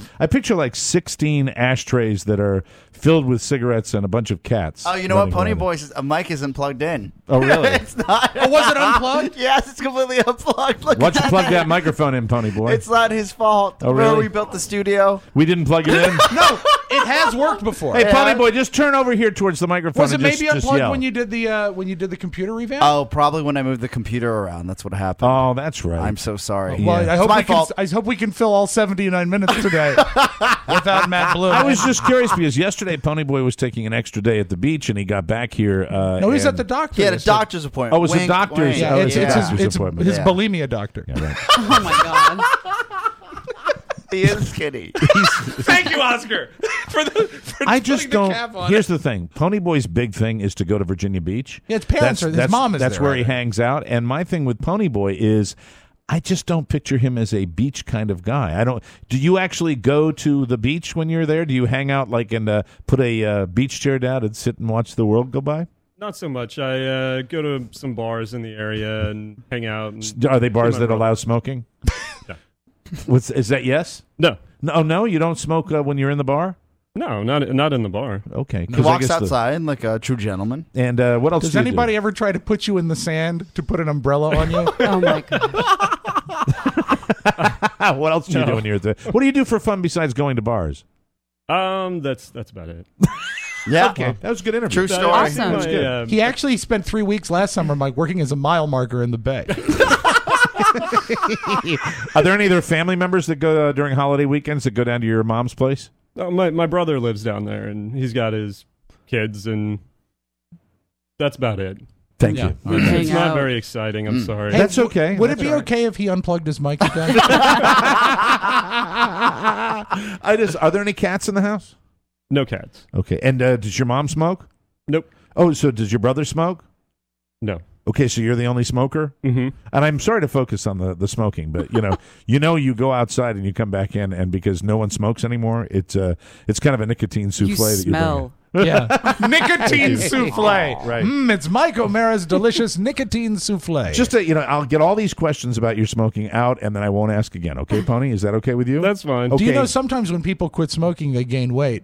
like 16 ashtrays that are filled with cigarettes and a bunch of cats. Oh, you know what? running Pony around. Boy says a mic isn't plugged in. Oh, really? It's not. Oh, was it unplugged? Yes, it's completely unplugged. Look Why don't you at plug that microphone in, Pony Boy? It's not his fault. Oh, Remember really? we built the studio? We didn't plug it in? No, it has worked before. Hey, Pony Boy, just turn over here towards the microphone. Was it and maybe just unplugged yell. when you did the computer revamp? Oh, probably when I moved the computer around. That's what happened. Oh, that's right. I'm so sorry. Well, Yeah. I hope we can fill all 79 minutes today without Matt Bloom. I was just curious because yesterday Pony Boy was taking an extra day at the beach and he got back here. No, he's at the doctor. He had a doctor's appointment. Oh, it was a Wink, doctor's. wink. Yeah, oh, it's doctor's appointment. his bulimia doctor. Yeah, right. Oh my god. He is skinny. Thank you, Oscar. I just putting the don't. cap on Here's the thing: Pony Boy's big thing is to go to Virginia Beach. Yeah, his parents are. His mom is That's there, where right? he hangs out. And my thing with Pony Boy is, I just don't picture him as a beach kind of guy. I don't. Do you actually go to the beach when you're there? Do you hang out and put a beach chair down and sit and watch the world go by? Not so much. I go to some bars in the area and hang out. And Are they bars that allow smoking? No. Is that yes? No. No, you don't smoke when you're in the bar? No, not in the bar. Okay. He walks outside like a true gentleman. And what else Does anybody ever try to put you in the sand to put an umbrella on you? Oh my god. What else do you do when you're there? What do you do for fun besides going to bars? That's about it. Yeah. Okay. That was a good interview. True story. Awesome. That was good. He actually spent 3 weeks last summer working as a mile marker in the bay. Are there any other family members that go during holiday weekends that go down to your mom's place? Oh, my brother lives down there, and he's got his kids, and that's about it. Thank you. It's not very exciting. I'm sorry. Hey, That's okay. Would it be okay if he unplugged his mic again? Are there any cats in the house? No cats. Okay. And does your mom smoke? Nope. Oh, so does your brother smoke? No. Okay, so you're the only smoker? Mm-hmm. And I'm sorry to focus on the smoking, but you go outside and you come back in, and because no one smokes anymore, it's kind of a nicotine souffle that smell. Yeah. Nicotine souffle. Right. It's Mike O'Mara's delicious nicotine souffle. Just I'll get all these questions about your smoking out, and then I won't ask again. Okay, Pony? Is that okay with you? That's fine. Okay. Do you know sometimes when people quit smoking, they gain weight?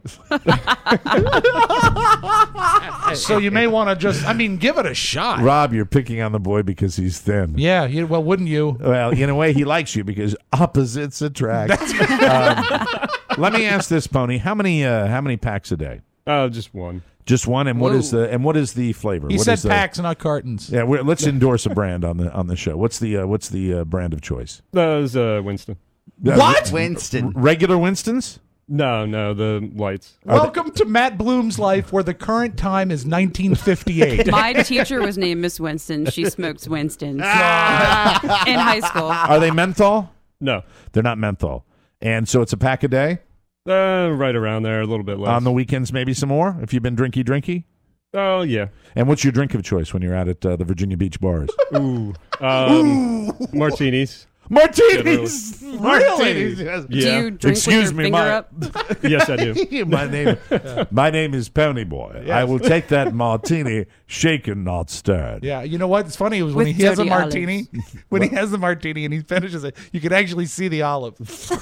So you may want to just, give it a shot. Rob, you're picking on the boy because he's thin. Yeah, well, wouldn't you? Well, in a way, he likes you because opposites attract. Let me ask this, Pony: How many packs a day? Just one. Just one, and what is the flavor? He What said is the- packs, not cartons. Yeah, let's endorse a brand on the show. What's the brand of choice? That was Winston. What? Winston. Regular Winstons? No, the lights. Welcome to Matt Bloom's life, where the current time is 1958. My teacher was named Miss Winston. She smoked Winstons in high school. Are they menthol? No. They're not menthol. And so it's a pack a day? Right around there, a little bit less. On the weekends, maybe some more, if you've been drinky? Oh, yeah. And what's your drink of choice when you're out at the Virginia Beach bars? Ooh. Martinis. Martinis! Really? Martinis! Yeah. Do you drink Excuse with me, your finger up? Yes, I do. My name is Pony Boy. I will take that martini, shaken, not stirred. Yeah, you know what? It's funny. It was when With he has a dirty martini. When he has the martini and he finishes it, you can actually see the olive.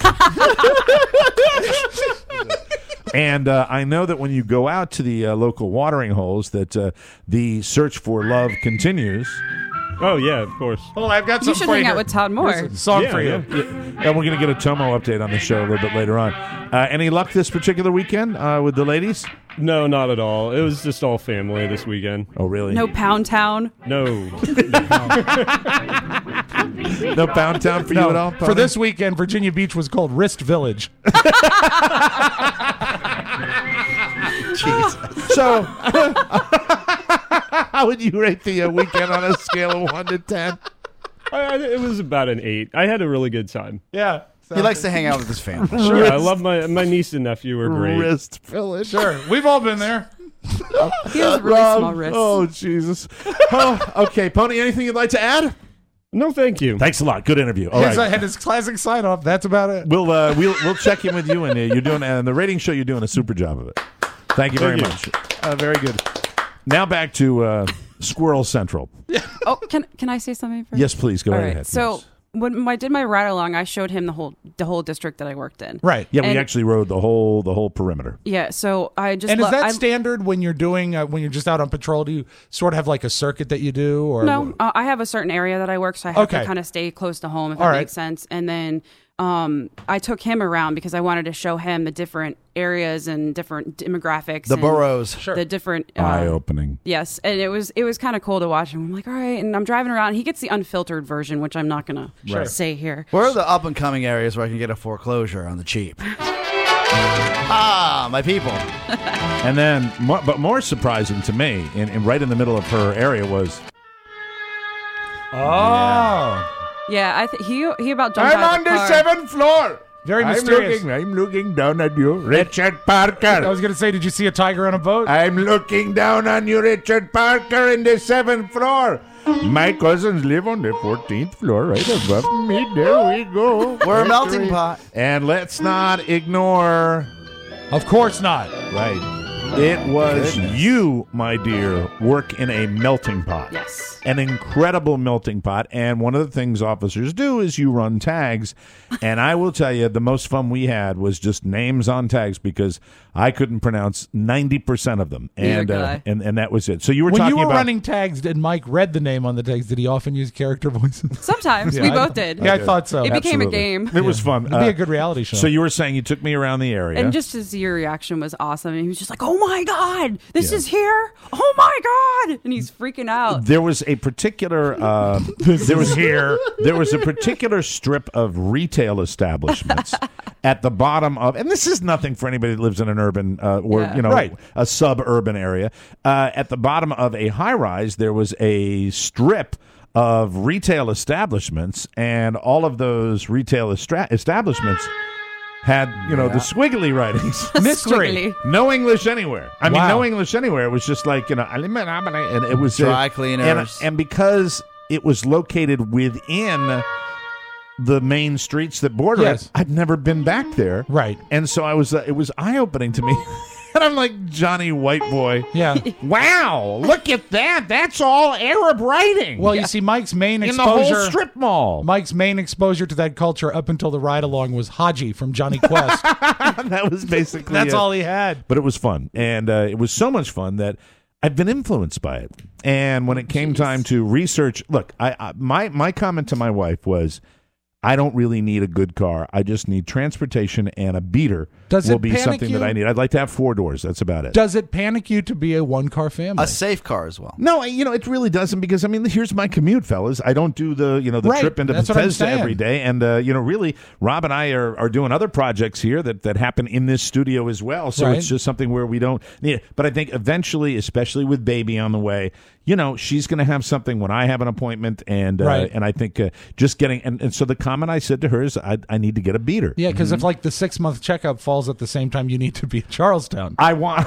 And I know that when you go out to the local watering holes, that the search for love continues. Oh, yeah, of course. Oh, I've got You some should for hang you. out with Todd Moore. Here's a song for you. And we're going to get a Tomo update on the show a little bit later on. Any luck this particular weekend with the ladies? No, not at all. It was just all family this weekend. Oh, really? No Pound Town. No. No Pound Town for you at all? For Pony? this weekend, Virginia Beach was called Wrist Village. Jesus. So, how would you rate the weekend on a scale of 1 to 10? It was about an 8. I had a really good time. Yeah. He likes to hang out with his family. Sure. I love my niece and nephew were great. Wrist Village. Sure. We've all been there. He has really small wrists. Oh, Jesus. Okay, Pony, anything you'd like to add? No, thank you. Thanks a lot. Good interview. All right. And his classic sign off. That's about it. We'll check in with you, and you're doing the rating show. You're doing a super job of it. Thank you very much. Very good. Now back to Squirrel Central. Oh, can I say something first? Yes, please go All right right. ahead. So Yes. when I did my ride along, I showed him the whole district that I worked in. Right. Yeah, we And- actually rode the whole perimeter. Yeah. So I just And is that I- standard when you're doing when you're just out on patrol? Do you sort of have like a circuit that you do, or No, I have a certain area that I work, so I have Okay. to kind of stay close to home, if All that right. makes sense. And then I took him around because I wanted to show him the different areas and different demographics. The and boroughs. The different eye-opening. Yes, and it was kind of cool to watch. And I'm like, all right, and I'm driving around. He gets the unfiltered version, which I'm not gonna say here. Where are the up and coming areas where I can get a foreclosure on the cheap? My people. And then, but more surprising to me, and right in the middle of her area was. Yeah, he about jumped out of the car. 7th floor. Very mysterious. I'm looking down at you, Richard Parker. I was going to say, did you see a tiger on a boat? I'm looking down on you, Richard Parker, in the 7th floor. My cousins live on the 14th floor, right above me. There we go. We're a melting pot. And let's not ignore. Of course not. Right. It was you, my dear, work in a melting pot. Yes. An incredible melting pot. And one of the things officers do is you run tags. And I will tell you, the most fun we had was just names on tags because I couldn't pronounce 90% of them. And that was it. So you were when talking you were about running tags, and Mike read the name on the tags, did he often use character voices? Sometimes. We both did. Yeah, I thought so. It became a game. It was fun. It'd be a good reality show. So you were saying you took me around the area. And just his your reaction was awesome. And he was just like, oh my God, this is here? Oh my God. And he's freaking out. There was a particular there was a particular strip of retail establishments at the bottom of, and this is nothing for anybody that lives in an urban a suburban area. At the bottom of a high rise, there was a strip of retail establishments, and all of those retail establishments had, the squiggly writings. Mystery. No English anywhere. I mean, no English anywhere. It was just like, and it was dry cleaners. And because it was located within the main streets that border it, I'd never been back there. Right. And so it was eye-opening to me. And I'm like, Johnny White Boy. Yeah. Wow, look at that. That's all Arab writing. Well, you see, Mike's main in exposure... the whole strip mall. Mike's main exposure to that culture up until the ride-along was Haji from Johnny Quest. That was basically That's all he had. But it was fun. And it was so much fun that I've been influenced by it. And when it came time to research... Look, my comment to my wife was, I don't really need a good car. I just need transportation, and a beater will be something that I need. I'd like to have 4 doors. That's about it. Does it panic you to be a one-car family? A safe car as well. No, it really doesn't, because, here's my commute, fellas. I don't do the trip into Bethesda every day. And, really, Rob and I are doing other projects here that happen in this studio as well. So it's just something where we don't need it. But I think eventually, especially with baby on the way, she's going to have something when I have an appointment, and I think just getting and so the comment I said to her is I need to get a beater. Yeah, because if like the 6-month checkup falls at the same time, you need to be at Charlestown. I want.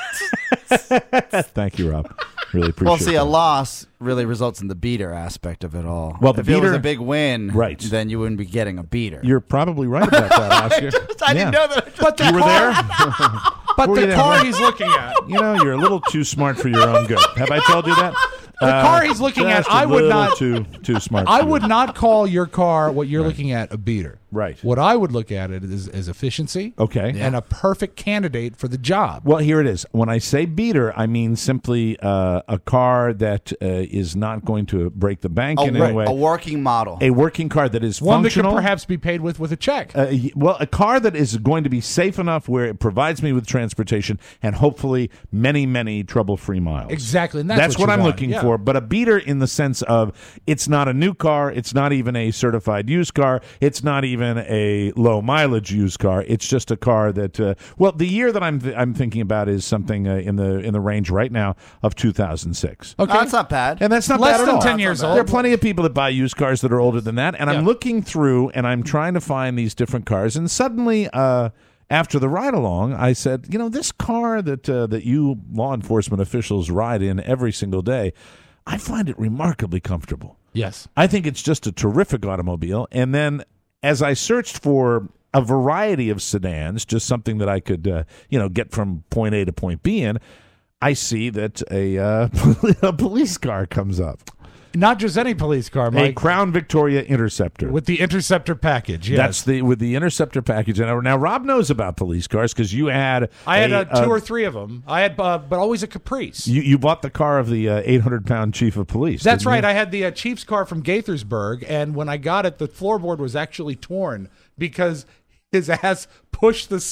Thank you, Rob. Really appreciate it. Well, see, a loss really results in the beater aspect of it all. Well, if it was a big win, then you wouldn't be getting a beater. You're probably right about that, Oscar. I didn't know that. But you were there? But the car he's looking at. You're a little too smart for your own good. Have I told you that? The car he's looking at, I would not. Too smart. I would not call your car, what you're looking at, a beater. Right. What I would look at it is efficiency. Okay. And a perfect candidate for the job. Well, here it is. When I say beater, I mean simply a car that is not going to break the bank in any way. A working model. A working car that is one functional. That could perhaps be paid with a check. Well, a car that is going to be safe enough where it provides me with transportation and hopefully many, many trouble-free miles. Exactly. And that's what I'm looking for. But a beater in the sense of it's not a new car. It's not even a certified used car. It's not even a low-mileage used car. It's just a car that, the year that I'm thinking about is something in the range right now of 2006. Okay. That's not bad. And that's not Less bad at than all. 10 years old. There are plenty of people that buy used cars that are older than that. And I'm looking through and I'm trying to find these different cars. And suddenly, after the ride-along, I said, this car that you law enforcement officials ride in every single day, I find it remarkably comfortable. Yes. I think it's just a terrific automobile. And then as I searched for a variety of sedans, just something that I could, get from point A to point B in, I see that a police car comes up. Not just any police car, Mike. A Crown Victoria Interceptor. With the Interceptor package, yes. That's with the Interceptor package. And now Rob knows about police cars because you had... I had 2 or 3 of them. I had, but always a Caprice. You bought the car of the 800-pound chief of police. That's right. I had the chief's car from Gaithersburg, and when I got it, the floorboard was actually torn because his ass pushed the seat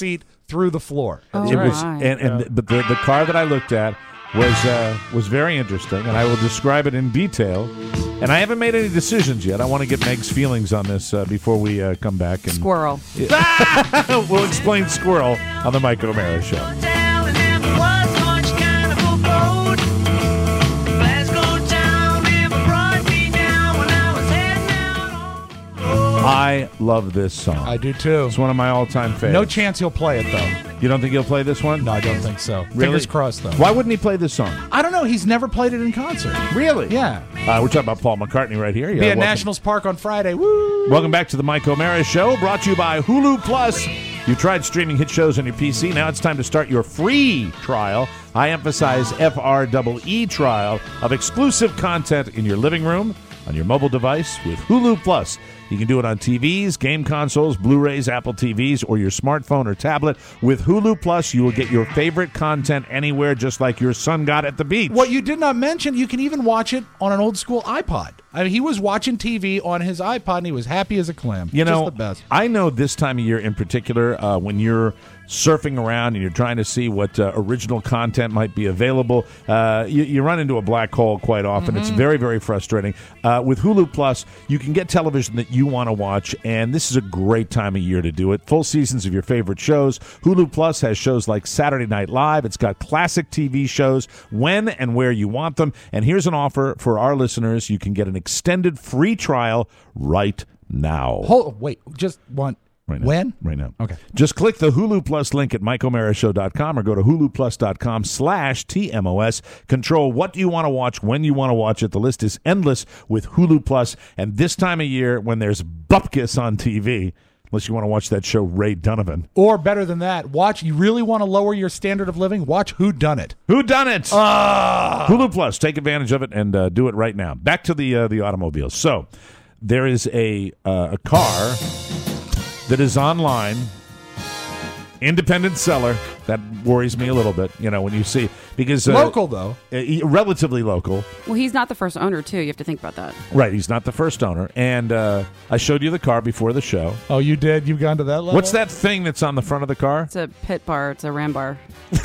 through the floor. Oh, It was, but the car that I looked at was very interesting, and I will describe it in detail. And I haven't made any decisions yet. I want to get Meg's feelings on this before we come back. And Squirrel. We'll explain Squirrel on the Mike O'Mara Show. I love this song. I do too. It's one of my all-time favorites. No chance he'll play it though. You don't think he'll play this one? No, I don't think so. Really? Fingers crossed though. Why wouldn't he play this song? I don't know. He's never played it in concert. Really? Yeah. We're talking about Paul McCartney right here. Be at Nationals Park on Friday. Woo! Welcome back to the Mike O'Mara Show, brought to you by Hulu Plus. You've tried streaming hit shows on your PC. Now it's time to start your free trial. I emphasize FREE trial of exclusive content in your living room, on your mobile device with Hulu Plus. You can do it on TVs, game consoles, Blu-rays, Apple TVs, or your smartphone or tablet. With Hulu Plus, you will get your favorite content anywhere, just like your son got at the beach. What you did not mention, you can even watch it on an old school iPod. I mean, he was watching TV on his iPod, and he was happy as a clam. You know, Just the best. I know this time of year in particular, when you're surfing around and you're trying to see what original content might be available, you run into a black hole quite often. It's very, very frustrating. With Hulu Plus, you can get television that you want to watch, and this is a great time of year to do it. Full seasons of your favorite shows. Hulu Plus has shows like Saturday Night Live. It's got classic TV shows when and where you want them. And here's an offer for our listeners. You can get an extended free trial right now. Wait, just one. Right now. When? Right now. Okay. Just click the Hulu Plus link at MikeO'MaraShow.com or go to HuluPlus.com/TMOS. Control what you want to watch, when you want to watch it. The list is endless with Hulu Plus. And this time of year, when there's Bupkis on TV, unless you want to watch that show Ray Donovan. Or better than that, you really want to lower your standard of living? Watch Whodunit. Whodunit! Hulu Plus. Take advantage of it and do it right now. Back to the automobiles. So there is a car that is online, independent seller. That worries me a little bit, when you see, because local though, relatively local. Well, he's not the first owner too. You have to think about that. Right, he's not the first owner, and I showed you the car before the show. Oh, you did? You've gone to that level? What's that thing that's on the front of the car? It's a pit bar. It's a ram bar.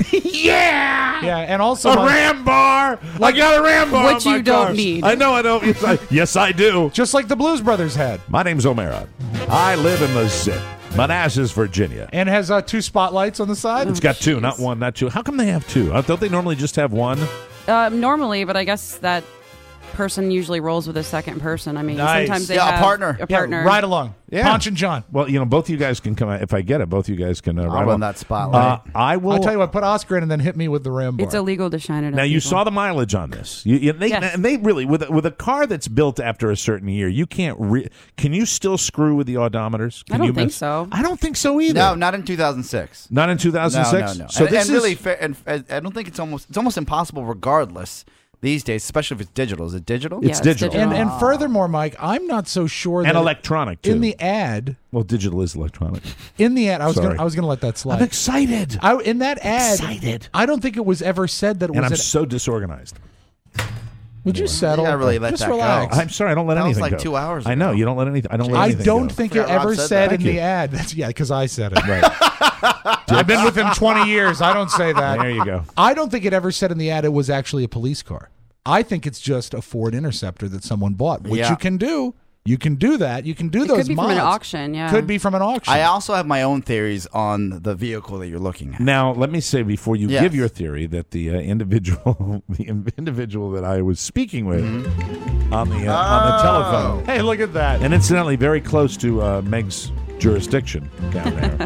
Yeah, and also a ram bar. I got a ram bar, which you don't need. I know, I don't. Yes, I do. Just like the Blues Brothers had. My name's O'Mara. I live in the zip. Manassas, Virginia. And has 2 spotlights on the side? It's got 2, not 1, not 2. How come they have 2? Don't they normally just have 1? Normally, but I guess that person usually rolls with a second person. I mean, nice. Sometimes they have a partner. A partner. Yeah, ride along. Yeah. Ponch and John. Well, both of you guys can come out. If I get it, both of you guys can ride I'll run that spotlight. I will. I'll tell you what, put Oscar in and then hit me with the ram bar. It's illegal to shine it Now, at you people. saw the mileage on this. Yes. And they really, with a car that's built after a certain year, you can't, can you still screw with the odometers? I don't think so. I don't think so either. No, not in 2006. Not in 2006? No. So and really, I don't think it's almost impossible regardless. These days, especially if it's digital. Is it digital? It's digital. And furthermore, Mike, I'm not so sure that and electronic too. In the ad, well, digital is electronic. In the ad, I was going to let that slide. I'm excited. In that ad, I don't think it was ever said that it and was. I'm so disorganized. Would you settle? You really let Just that relax. I'm sorry, I don't let that anything was like go. 2 hours I know ago. you don't let anything. I don't let I anything don't go. think it ever said in the ad. That's because I said it. Right. I've been with him 20 years. I don't say that. There you go. I don't think it ever said in the ad it was actually a police car. I think it's just a Ford Interceptor that someone bought, which you can do. You can do that. You can do those mods. Could be from an auction, yeah. Could be from an auction. I also have my own theories on the vehicle that you're looking at. Now, let me say before you give your theory that the individual that I was speaking with on the telephone. Hey, look at that. And incidentally, very close to Meg's jurisdiction down there.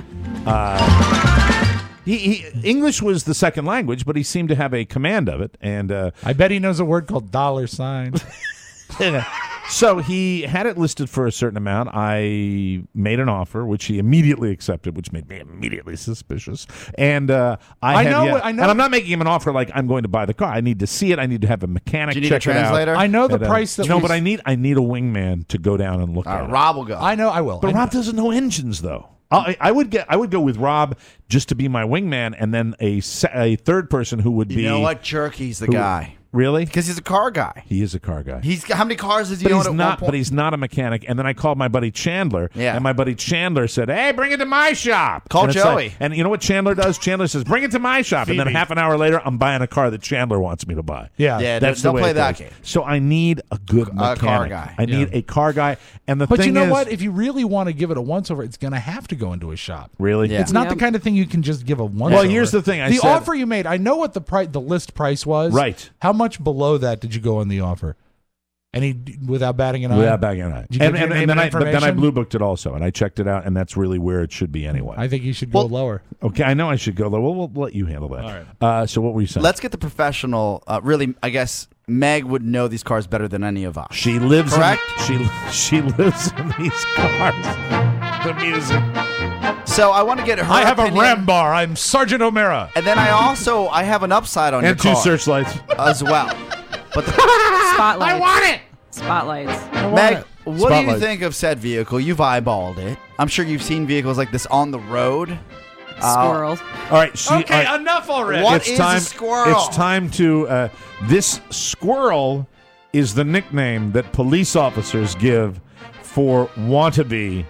English was the second language, but he seemed to have a command of it. And I bet he knows a word called $sign. So he had it listed for a certain amount. I made an offer, which he immediately accepted, which made me immediately suspicious. And and I'm not making him an offer like I'm going to buy the car. I need to see it. I need to have a mechanic Do you need check a translator? it out. I know the price that but I need a wingman to go down and look at it. Rob will go. I know I will. But Rob doesn't know engines, though. I would go with Rob just to be my wingman, and then a third person who would be. You know what? Jerky's the guy. Really? Because he's a car guy. He is a car guy. How many cars does he own at one point? But he's not a mechanic. And then I called my buddy Chandler. Yeah. And my buddy Chandler said, hey, bring it to my shop. Call and it's Joey. and you know what Chandler does? Chandler says, bring it to my shop. And then half an hour later, I'm buying a car that Chandler wants me to buy. Yeah. That's don't the way play it that goes. game. So I need a good mechanic. car guy. I need a car guy. And the But thing you know is, what? If you really want to give it a once-over, it's going to have to go into a shop. Really? Yeah. It's not the kind of thing you can just give a once-over. Well, here's the thing. I the said, offer you made, I know what the list price was. Right. How much below that did you go on the offer? And he, without batting an eye? Without batting an eye. Did you give your name and but then I information? blue booked it also, and I checked it out, and that's really where it should be anyway. I think you should go lower. Okay, I know I should go lower. We'll let you handle that. All right. So what were you saying? Let's get the professional. Really, I guess Meg would know these cars better than any of us. She lives. Correct? She lives in these cars. The music. So I want to get her I have opinion. a Ram bar. I'm Sergeant O'Mara. And then I have an upside on your And two car searchlights. as well. But Spotlights. I want it. Spotlights. Meg, what do you Spotlights. think of said vehicle? You've eyeballed it. I'm sure you've seen vehicles like this on the road. Squirrel. All right. Okay, enough already. What it's is time, a squirrel? It's time to. This squirrel is the nickname that police officers give for wannabe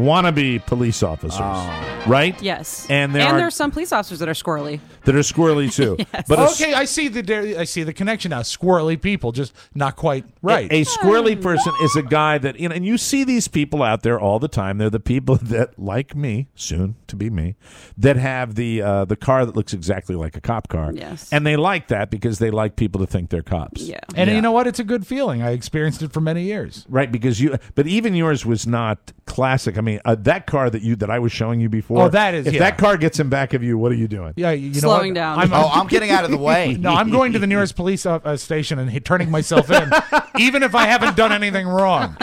police officers, right? Yes. And there are some police officers that are squirrely. that are squirrely too. Yes. But Okay, I see the connection now. Squirrely people, just not quite right. A squirrely person is a guy that, and you see these people out there all the time. They're the people that, like me, soon to be me, that have the car that looks exactly like a cop car. Yes. And they like that because they like people to think they're cops. Yeah. And you know what? It's a good feeling. I experienced it for many years. Right, because but even yours was not classic. I mean, that car that I was showing you before. Oh, that is, If that car gets in back of you, what are you doing? Yeah, you know Slowing what? down. I'm getting out of the way. No, I'm going to the nearest police station and turning myself in, even if I haven't done anything wrong.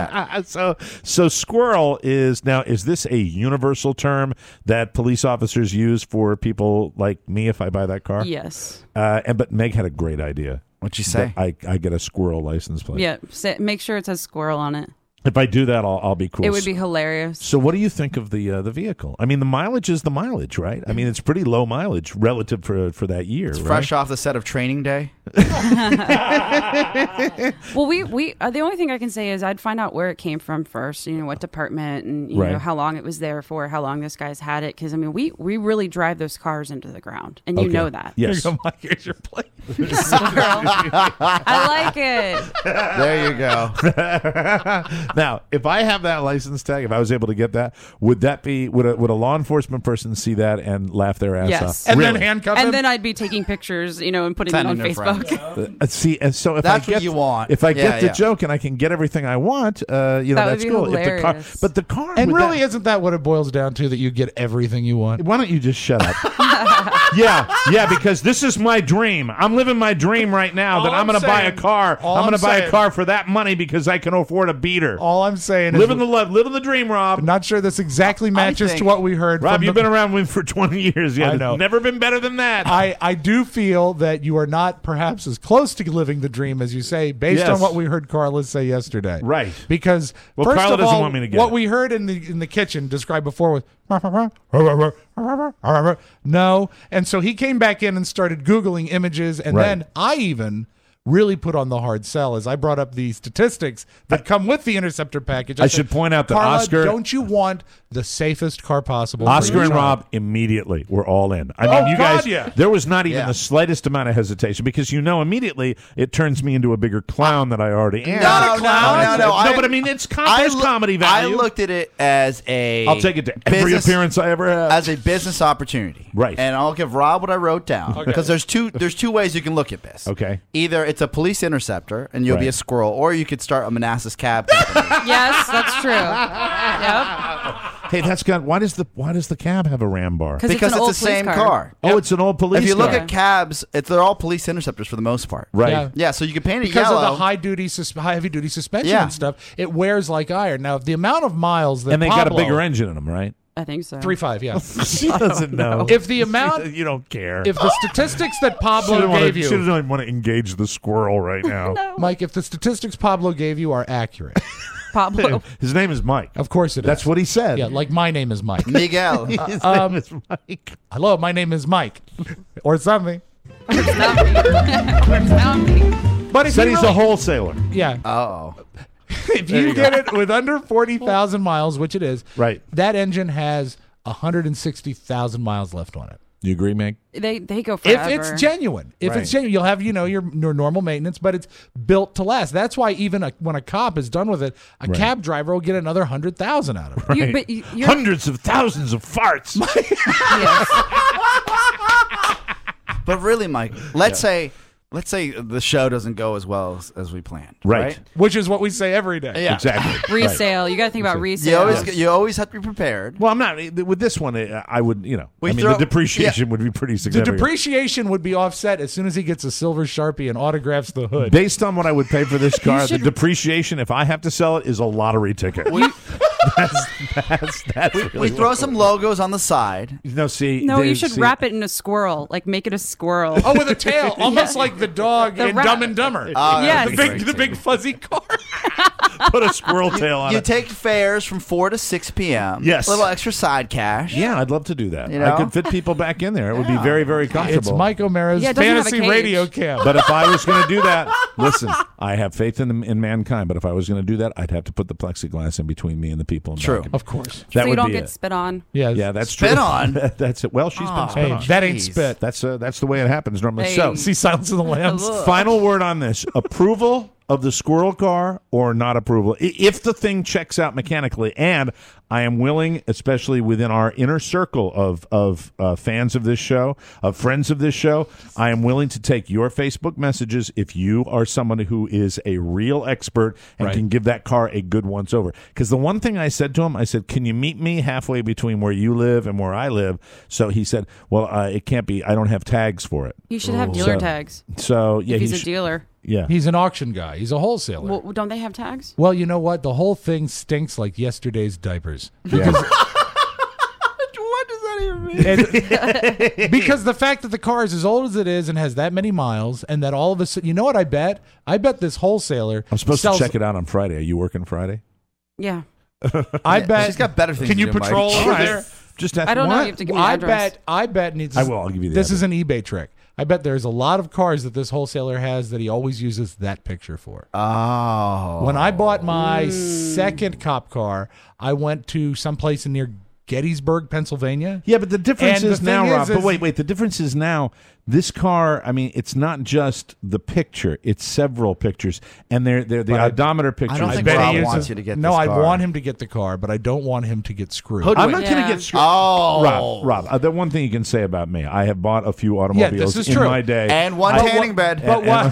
So squirrel is this a universal term that police officers use for people like me if I buy that car? Yes. But Meg had a great idea. What'd you say? I get a squirrel license plate. Yeah. Make sure it says squirrel on it. If I do that, I'll be cool. It would be hilarious. So what do you think of the vehicle? I mean, the mileage is the mileage, right? I mean, it's pretty low mileage relative for that year. It's right? fresh off the set of Training Day. Well, we the only thing I can say is I'd find out where it came from first. You know, what department, and you know how long it was there for, how long this guy's had it. Because I mean, we really drive those cars into the ground, and you know that. Yes. Here you go, Mike. Here's your plate. I like it. There you go. Now, if I have that license tag, if I was able to get that, would a law enforcement person see that and laugh their ass Yes. off? And Really? then handcuff him? And then I'd be taking pictures, and putting them on Sending their Facebook. See, and so if That's I get what you want. if I get the Yeah. joke and I can get everything I want, would that's be cool. hilarious. But the car, And would really, that- isn't that what it boils down to? That you get everything you want? why don't you just shut up? yeah, because this is my dream. I'm living my dream right now that All I'm going I'm to buy a saying- car. all I'm going I'm to buy a saying- car for that money because I can afford a beater. All I'm saying is, Living the dream, Rob. I'm not sure this exactly matches think- to what we heard. Rob, from you've the- been around with for 20 years. Yeah, I know. Never been better than that. I do feel that you are not perhaps as close to living the dream as you say, based Yes. on what we heard Carla say yesterday. Right. Because Well, first Carla of doesn't all, want me to get what it. we heard in the kitchen described before was no, and so he came back in and started Googling images, and Right. then I even really put on the hard sell as I brought up the statistics that come with the Interceptor package. I said, should point out that Carla, Oscar- don't you want the safest car possible? for Oscar your and child? Rob immediately were all in. I mean, you God, guys, yeah. there was not even Yeah. the slightest amount of hesitation because immediately it turns me into a bigger clown that I already am. No. But I mean, there's comedy value. I looked at it as a. I'll take it to every appearance I ever have. as a business opportunity. Right. And I'll give Rob what I wrote down because there's two ways you can look at this. Okay. Either it's a police interceptor and you'll be Right. a squirrel, or you could start a Manassas cab company. Yes, that's true. Yep. Hey, that's got. Why does the cab have a ram bar? Because Because an it's old the same police car. Oh, it's an old police. If you look car. at cabs, they're all police interceptors for the most part. right. Yeah. Yeah, so you can paint it because yellow. of the heavy duty suspension Yeah. and stuff, it wears like iron. Now, the amount of miles that And they got a Pablo- bigger engine in them, right? I think so. 3.5, yeah. She doesn't know. If the amount, You don't care. if the statistics that Pablo gave She you, doesn't even want to engage the squirrel right now. Mike, if the statistics Pablo gave you are accurate, Pablo. His name is Mike. of course it is. That's what he said. Yeah, like my name is Mike. Miguel. His name is Mike. Hello, my name is Mike, or something. It's not me. It's not me. But if Said you he's a wholesaler. Yeah. Oh. If you get it with under 40,000 miles, which it is, right, that engine has 160,000 miles left on it. You agree, Meg? They go forever. If it's genuine. If it's genuine, you'll have, your normal maintenance, but it's built to last. That's why even when a cop is done with it, a cab driver will get another 100,000 out of it. Right. Hundreds of thousands of farts. But really, Mike, let's say the show doesn't go as well as we planned. Right. Which is what we say every day. Yeah. Exactly. Resale. Right. You got to think about resale. You always have to be prepared. Well, I'm not. With this one, I would, the depreciation would be pretty The significant. depreciation would be offset as soon as he gets a silver Sharpie and autographs the hood. Based on what I would pay for this car, the depreciation, if I have to sell it, is a lottery ticket. That's really we throw some logos on the side. No, you should wrap it in a squirrel. Like, make it a squirrel. Oh, with a tail. Almost like the dog in Dumb and Dumber. Yes. The big fuzzy car. Put a squirrel tail on You it. take fares from 4 to 6 p.m. Yes. A little extra side cash. Yeah, I'd love to do that. You know? I could fit people back in there. It would be very, very comfortable. It's Mike O'Mara's fantasy radio cam. But if I was going to do that, listen, I have faith in mankind, but if I was going to do that, I'd have to put the plexiglass in between me and the people in True. back. Of course. That so you would don't be get it. spit on. Yeah, that's spit true. on? That's it. Well, she's been spit on. That ain't spit. That's the way it happens normally. Hey. So, See Silence of the Lambs? final word on this: approval of the squirrel car or not approval? If the thing checks out mechanically, and I am willing, especially within our inner circle of fans of this show, of friends of this show, I am willing to take your Facebook messages if you are someone who is a real expert and can give that car a good once over. Because the one thing I said to him, I said, can you meet me halfway between where you live and where I live? So he said, well, it can't be. I don't have tags for it. You should have dealer tags. So yeah, if he's a dealer. Yeah. He's an auction guy. He's a wholesaler. Well, don't they have tags? Well, you know what? The whole thing stinks like yesterday's diapers. Yeah. What does that even mean? Because the fact that the car is as old as it is and has that many miles, and that all of a sudden, you know what I bet? I bet this wholesaler I'm supposed sells, to check it out on Friday. Are you working Friday? Yeah. I bet she's got better things. Can you to do, patrol Mike. over there? Just ask I don't know. what? You have to give me the address. I bet needs. I will. I'll give you the This address. is an eBay trick. I bet there's a lot of cars that this wholesaler has that he always uses that picture for. Oh. When I bought my second cop car, I went to someplace near Gettysburg, Pennsylvania. Yeah, but the difference And is the now, thing Rob. is- But wait. The difference is now. This car, I mean, it's not just the picture; it's several pictures, and they're the odometer pictures. I don't I think bet Rob he uses, wants you to get no, this I car. want him to get the car, but I don't want him to get screwed. I'm not going to Yeah. get screwed. Oh. Rob. The one thing you can say about me, I have bought a few automobiles this is in true. my day, And one tanning bed. But what?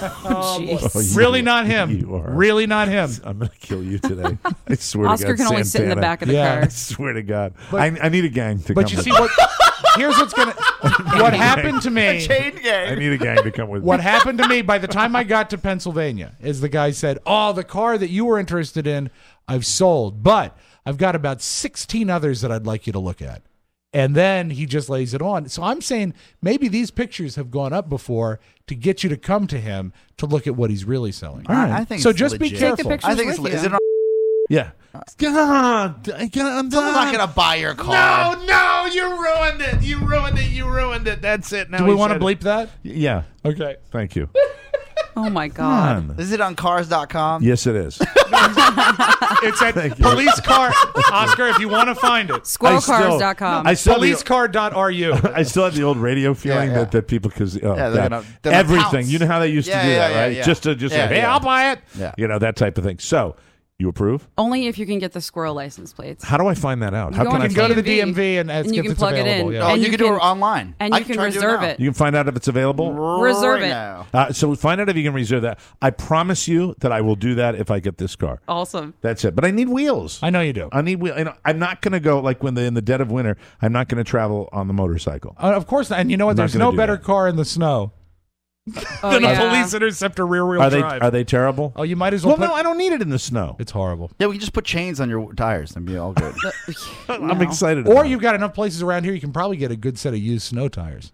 Jeez. Really not him. You are. Really not him. I'm going to kill you today. I swear Oscar to God, can only sit in the Santana. back of the Yeah. car. I swear to God, I need a gang to come. But you with see me. what? Here's what's gonna. What happened to me? Chain I gang. need a gang to come with What me. happened to me by the time I got to Pennsylvania is the guy said, "Oh, the car that you were interested in, I've sold, but I've got about 16 others that I'd like you to look at." And then he just lays it on. So I'm saying maybe these pictures have gone up before to get you to come to him to look at what he's really selling. All right. I think So it's just be legit. careful. Take the pictures I think it's. with Is you. it on? Yeah. God, I'm Someone's not gonna buy your car. No, you ruined it. You ruined it. That's it. Now Do we he want to said it. bleep that? Yeah. Okay. Thank you. Oh my God. Come on. Is it on cars.com? Yes, it is. It's at Thank you. police car. Oscar, if you want to find it. Squirrelcars.com. I still, Policecar.ru. I still have the old radio feeling yeah. that people, because they're gonna everything. pounce. You know how they used to Yeah, do yeah, that, yeah, right? yeah. Just Yeah, say, hey, yeah. I'll buy it. Yeah. You know, that type of thing. So, you approve? Only if you can get the squirrel license plates. How do I find that out? You How go can on I You can go to the DMV, DMV and ask and you if can it's plug it available. in. Yeah. Oh, And you you can do can- it online. And I you can can try to do reserve now. it. You can find out if it's available? Reserve Right it. now. So find out if you can reserve that. I promise you that I will do that if I get this car. Awesome. That's it. But I need wheels. I know you do. I need wheels. I'm not going to go like when in the dead of winter. I'm not going to travel on the motorcycle. Of course not. And you know what? I'm not There's gonna no do better that. car in the snow Oh, than yeah. a police interceptor rear-wheel Are drive. they terrible? Oh, you might as well. Well, no, I don't need it in the snow. It's horrible. Yeah, we can just put chains on your tires and be all good. I'm excited. Or about you've got enough places around here you can probably get a good set of used snow tires.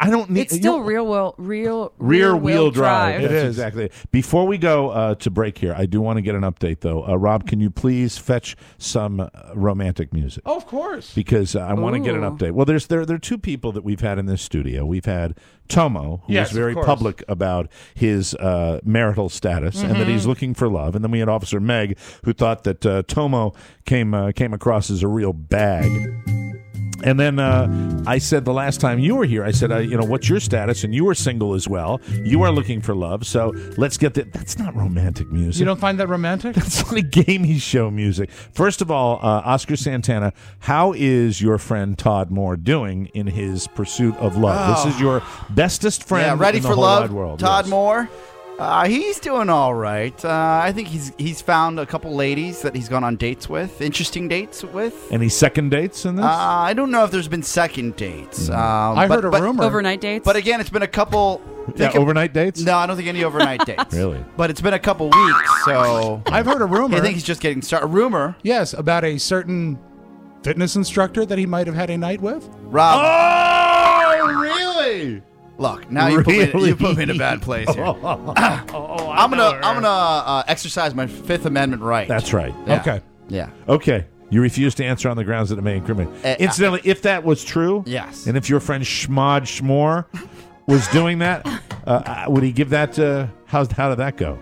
I don't need. It's still rear wheel drive. It is exactly. Before we go to break here, I do want to get an update though. Rob, can you please fetch some romantic music? Oh, of course. Because I want to get an update. Well, there are two people that we've had in this studio. We've had Tomo, who is very public about his marital status and that he's looking for love, and then we had Officer Meg, who thought that Tomo came across as a real bag. And then I said the last time you were here, I said, what's your status? And you were single as well. You are looking for love. So let's get that. That's not romantic music. You don't find that romantic? That's like gamey show music. First of all, Oscar Santana, how is your friend Todd Moore doing in his pursuit of love? This is your bestest friend ready in the for whole love, wide world. Todd Moore. He's doing all right. I think he's found a couple ladies that he's gone on dates with, interesting dates with. Any second dates in this? I don't know if there's been second dates. I heard a rumor. Overnight dates? But again, it's been a couple... overnight dates? No, I don't think any overnight dates. Really? But it's been a couple weeks, so... I've heard a rumor. I think he's just getting started. A rumor? Yes, about a certain fitness instructor that he might have had a night with. Rob. Oh, really? Look, now you put me in a bad place here. I'm gonna exercise my Fifth Amendment right. That's right. Yeah. Okay. Yeah. Okay. You refuse to answer on the grounds that it may incriminate. Incidentally, if that was true, yes, and if your friend Schmod Schmore was doing that, would he give that? How did that go?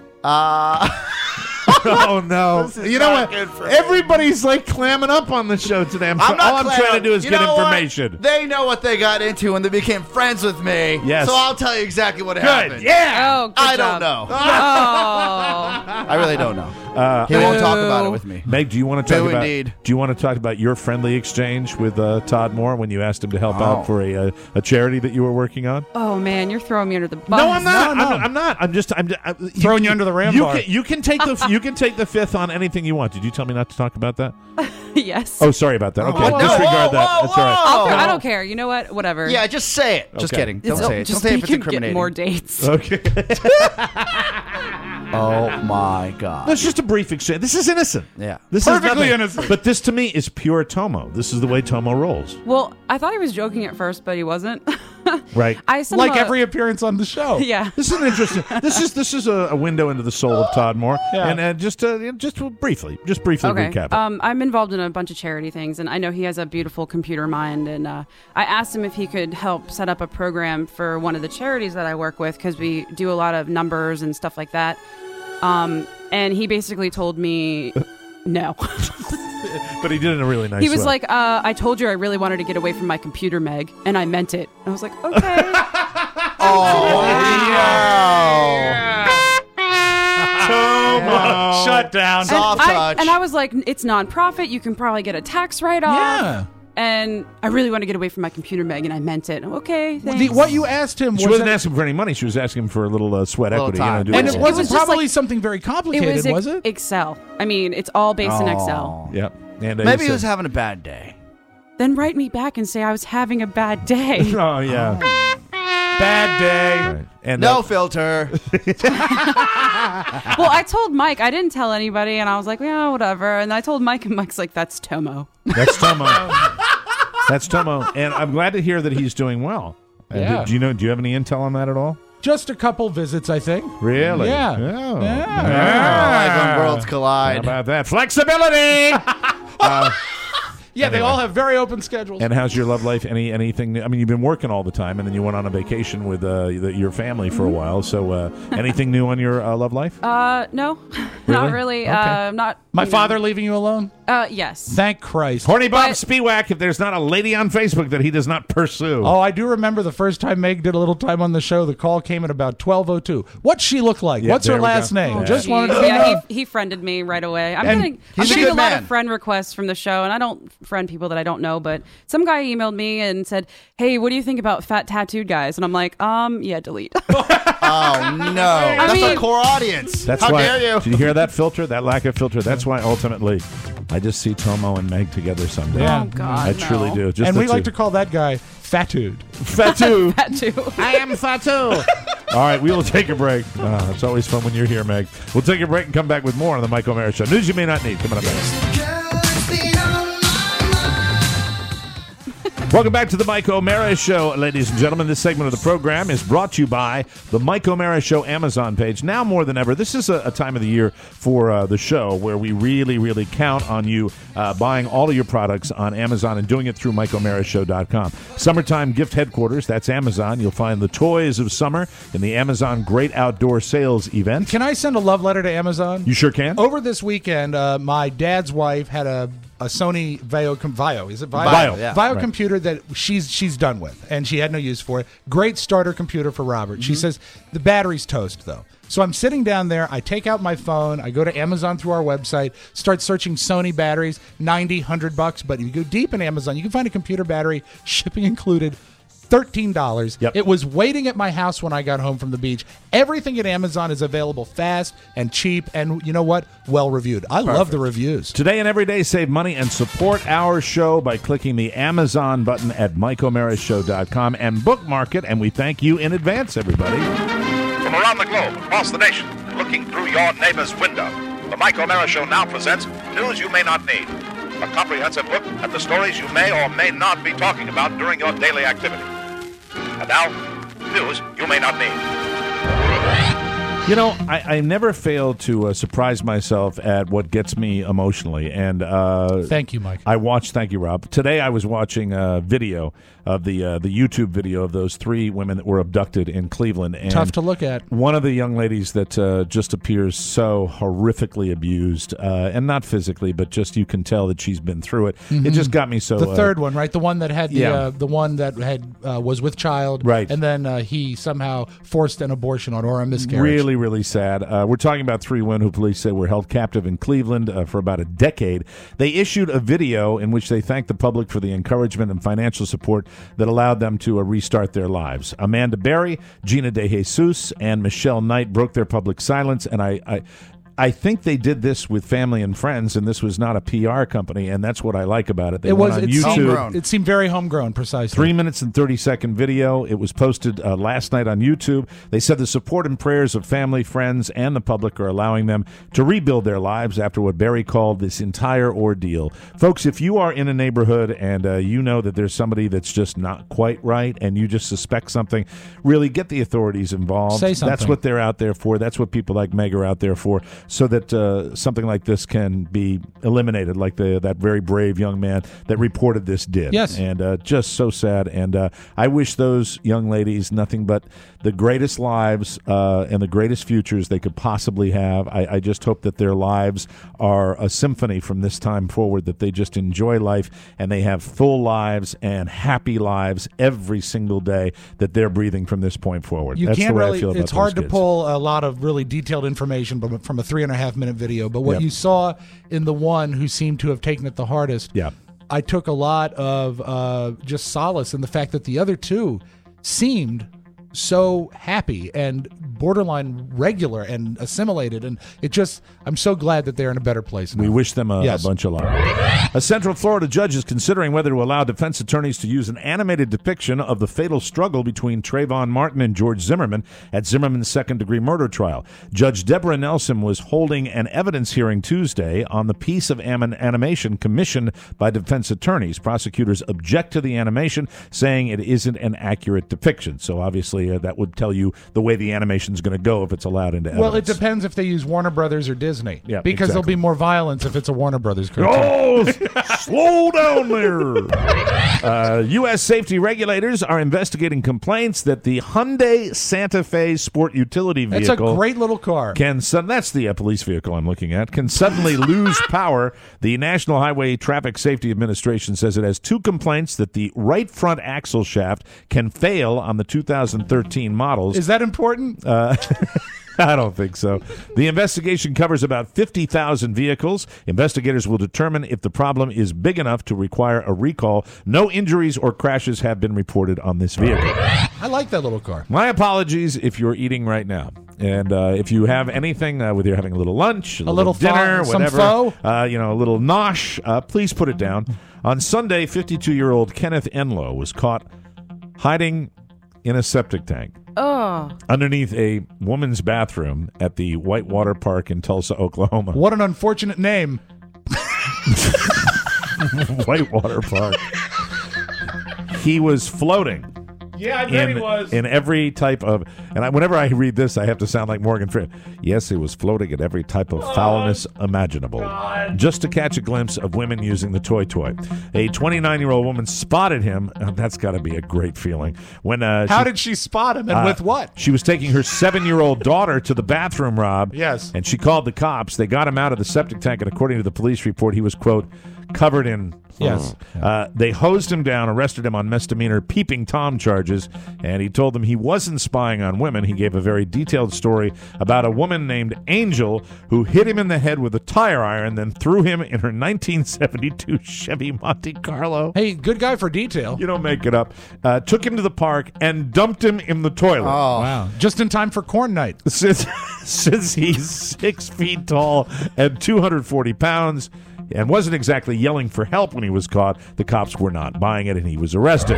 Oh no! You know what? Everybody's like clamming up on the show today. All I'm trying to do is get information. What? They know what they got into when they became friends with me. Yes. So I'll tell you exactly what happened. Yeah. Oh, good I job. don't know. Oh. I really don't know. He won't talk about it with me. Meg, do you want to talk about? Indeed. Do you want to talk about your friendly exchange with Todd Moore when you asked him to help out for a charity that you were working on? Oh man, you're throwing me under the bus. No, I'm not. No. I'm not. I'm throwing you under the ram bar. You can take the fifth on anything you want. Did you tell me not to talk about that? Yes. Oh, sorry about that. Okay, disregard that. That's all right. I don't care. You know what? Whatever. Yeah, just say it. Just kidding. Don't say it. Just don't say if it's you can incriminating. get more dates. Okay. Oh my God. That's just a brief exchange. This is innocent. Yeah. This Perfectly is innocent. But this to me is pure Tomo. This is the way Tomo rolls. Well, I thought he was joking at first, but he wasn't. Right. I sent like him every appearance on the show. Yeah. This is an interesting. This is a window into the soul of Todd Moore. Yeah. And just briefly Okay. recap it. I'm involved in a bunch of charity things, and I know he has a beautiful computer mind. And I asked him if he could help set up a program for one of the charities that I work with, because we do a lot of numbers and stuff like that. And he basically told me no. But he did it in a really nice way. He was like, I told you I really wanted to get away from my computer, Meg, and I meant it. I was like, okay. Tomo. Shut down. Soft touch. And I was like, it's nonprofit. You can probably get a tax write-off. Yeah. And I really want to get away from my computer, Meg, and I meant it. Okay, thanks. What you asked him was... She wasn't asking for any money. She was asking for a little sweat equity. time. And it wasn't was just probably like- something very complicated, was it? Excel. I mean, it's all based in Excel. Yep. And Maybe he was having a bad day. Then write me back and say I was having a bad day. Oh yeah. Bad day. Right. And No filter. Well, I told Mike. I didn't tell anybody, and I was like, yeah, whatever. And I told Mike, and Mike's like, that's Tomo. that's Tomo. That's Tomo. And I'm glad to hear that he's doing well. And Yeah. do you have any intel on that at all? Just a couple visits, I think. Really? Yeah. Oh. Yeah. Like when worlds collide. How about that? Flexibility! Yeah, they Anyway. all have very open schedules. And how's your love life? Anything new? I mean, you've been working all the time, and then you went on a vacation with your family for a while. So anything new on your love life? No, not really. Okay. Not My father leaving you alone? Yes. Thank Christ. Horny Bob But- Spiewak, if there's not a lady on Facebook that he does not pursue. Oh, I do remember the first time Meg did a little time on the show. The call came at about 12:02. What's she look like? Yeah, What's her there we last go. name? Oh, Just Jeez. wanted to know. Yeah, he friended me right away. I'm And getting he's a a good lot man. of friend requests from the show, and I don't friend people that I don't know. But some guy emailed me and said, "Hey, what do you think about fat tattooed guys?" And I'm like, yeah, delete. Oh no, that's mean- our core audience. That's How why. dare you? Did you hear that filter? That lack of filter. That's why ultimately, I just see Tomo and Meg together someday. Yeah. Oh God, I truly do. Just And the we like two. to call that guy Fatude. Fatu. Tattoo. I am Fatu. All right, we will take a break. It's always fun when you're here, Meg. We'll take a break and come back with more on the Mike O'Mara Show. News you may not need. Coming up next. Welcome back to the Mike O'Mara Show, ladies and gentlemen. This segment of the program is brought to you by the Mike O'Mara Show Amazon page. Now more than ever, this is a time of the year for the show where we really, really count on you buying all of your products on Amazon and doing it through MikeO'MaraShow.com. Summertime Gift Headquarters, that's Amazon. You'll find the toys of summer in the Amazon Great Outdoor Sales event. Can I send a love letter to Amazon? You sure can. Over this weekend, my dad's wife had a Sony Vaio, is it Vaio? Vaio, yeah. Vaio Right. computer that she's done with, and she had no use for it. Great starter computer for Robert. She says, the battery's toast, though. So I'm sitting down there, I take out my phone, I go to Amazon through our website, start searching Sony batteries, $90, $100, but if you go deep in Amazon, you can find a computer battery, shipping included, $13. Yep. It was waiting at my house when I got home from the beach. Everything at Amazon is available fast and cheap, and you know what? Well reviewed. I love the reviews. Today and every day, save money and support our show by clicking the Amazon button at MikeO'MaraShow.com and bookmark it, and we thank you in advance, everybody. From around the globe, across the nation, and looking through your neighbor's window, the Mike O'Mara Show now presents News You May Not Need, a comprehensive look at the stories you may or may not be talking about during your daily activity. And now, news you may not need. You know, I never fail to surprise myself at what gets me emotionally. And thank you, Mike. Thank you, Rob. Today I was watching a video of the YouTube video of those 3 women that were abducted in Cleveland. And tough to look at. One of the young ladies that just appears so horrifically abused, and not physically, but just you can tell that she's been through it. Mm-hmm. It just got me so. The third one, right? The one that had the one that had was with child, right? And then he somehow forced an abortion on or a miscarriage. Really, really sad. We're talking about 3 women who police say were held captive in Cleveland for about a decade. They issued a video in which they thanked the public for the encouragement and financial support that allowed them to restart their lives. Amanda Berry, Gina De Jesus, and Michelle Knight broke their public silence, and I think they did this with family and friends, and this was not a PR company, and that's what I like about it. They went on YouTube. It seemed very homegrown, precisely. 3 minutes and 30-second video. It was posted last night on YouTube. They said the support and prayers of family, friends, and the public are allowing them to rebuild their lives after what Barry called this entire ordeal. Folks, if you are in a neighborhood and you know that there's somebody that's just not quite right and you just suspect something, really get the authorities involved. Say something. That's what they're out there for. That's what people like Meg are out there for, so that something like this can be eliminated, like that very brave young man that reported this did. Yes. And just so sad. And I wish those young ladies nothing but the greatest lives and the greatest futures they could possibly have. I just hope that their lives are a symphony from this time forward, that they just enjoy life and they have full lives and happy lives every single day that they're breathing from this point forward. That's the way I feel about it's hard those to kids. pull a lot of really detailed information from a 3.5-minute video, but what you saw in the one who seemed to have taken it the hardest, I took a lot of just solace in the fact that the other 2 seemed so happy and borderline regular and assimilated, and I'm so glad that they're in a better place now. We wish them a bunch of luck. A Central Florida judge is considering whether to allow defense attorneys to use an animated depiction of the fatal struggle between Trayvon Martin and George Zimmerman at Zimmerman's second-degree murder trial. Judge Deborah Nelson was holding an evidence hearing Tuesday on the piece of animation commissioned by defense attorneys. Prosecutors object to the animation, saying it isn't an accurate depiction. So obviously that would tell you the way the animation is going to go if it's allowed into evidence. Well, it depends if they use Warner Brothers or Disney. Yeah, because there'll exactly. be more violence if it's a Warner Brothers cartoon. Oh, slow down there. U.S. safety regulators are investigating complaints that the Hyundai Santa Fe sport utility vehicle... That's a great little car. That's the police vehicle I'm looking at. Can suddenly lose power. The National Highway Traffic Safety Administration says it has 2 complaints that the right front axle shaft can fail on the 2013 models. Is that important? I don't think so. The investigation covers about 50,000 vehicles. Investigators will determine if the problem is big enough to require a recall. No injuries or crashes have been reported on this vehicle. I like that little car. My apologies if you're eating right now. And if you have anything, whether you're having a little lunch, a little dinner, whatever, some pho? A little nosh, please put it down. On Sunday, 52-year-old Kenneth Enlow was caught hiding in a septic tank. Underneath a woman's bathroom at the Whitewater Park in Tulsa, Oklahoma. What an unfortunate name. Whitewater Park. he was floating. Yeah, I bet he was. In every type of... And whenever I read this, I have to sound like Morgan Freeman. Yes, he was floating in every type of foulness imaginable. Just to catch a glimpse of women using the toy. A 29-year-old woman spotted him. That's got to be a great feeling. How did she spot him, and with what? She was taking her 7-year-old daughter to the bathroom, Rob. Yes. And she called the cops. They got him out of the septic tank, and according to the police report, he was, quote, covered in... Yes. They hosed him down, arrested him on misdemeanor peeping Tom charges, and he told them he wasn't spying on women. He gave a very detailed story about a woman named Angel who hit him in the head with a tire iron, then threw him in her 1972 Chevy Monte Carlo. Hey, good guy for detail. You don't make it up. Took him to the park and dumped him in the toilet. Oh, wow. Just in time for corn night. Since he's 6 feet tall and 240 pounds, and wasn't exactly yelling for help when he was caught, the cops were not buying it, and he was arrested.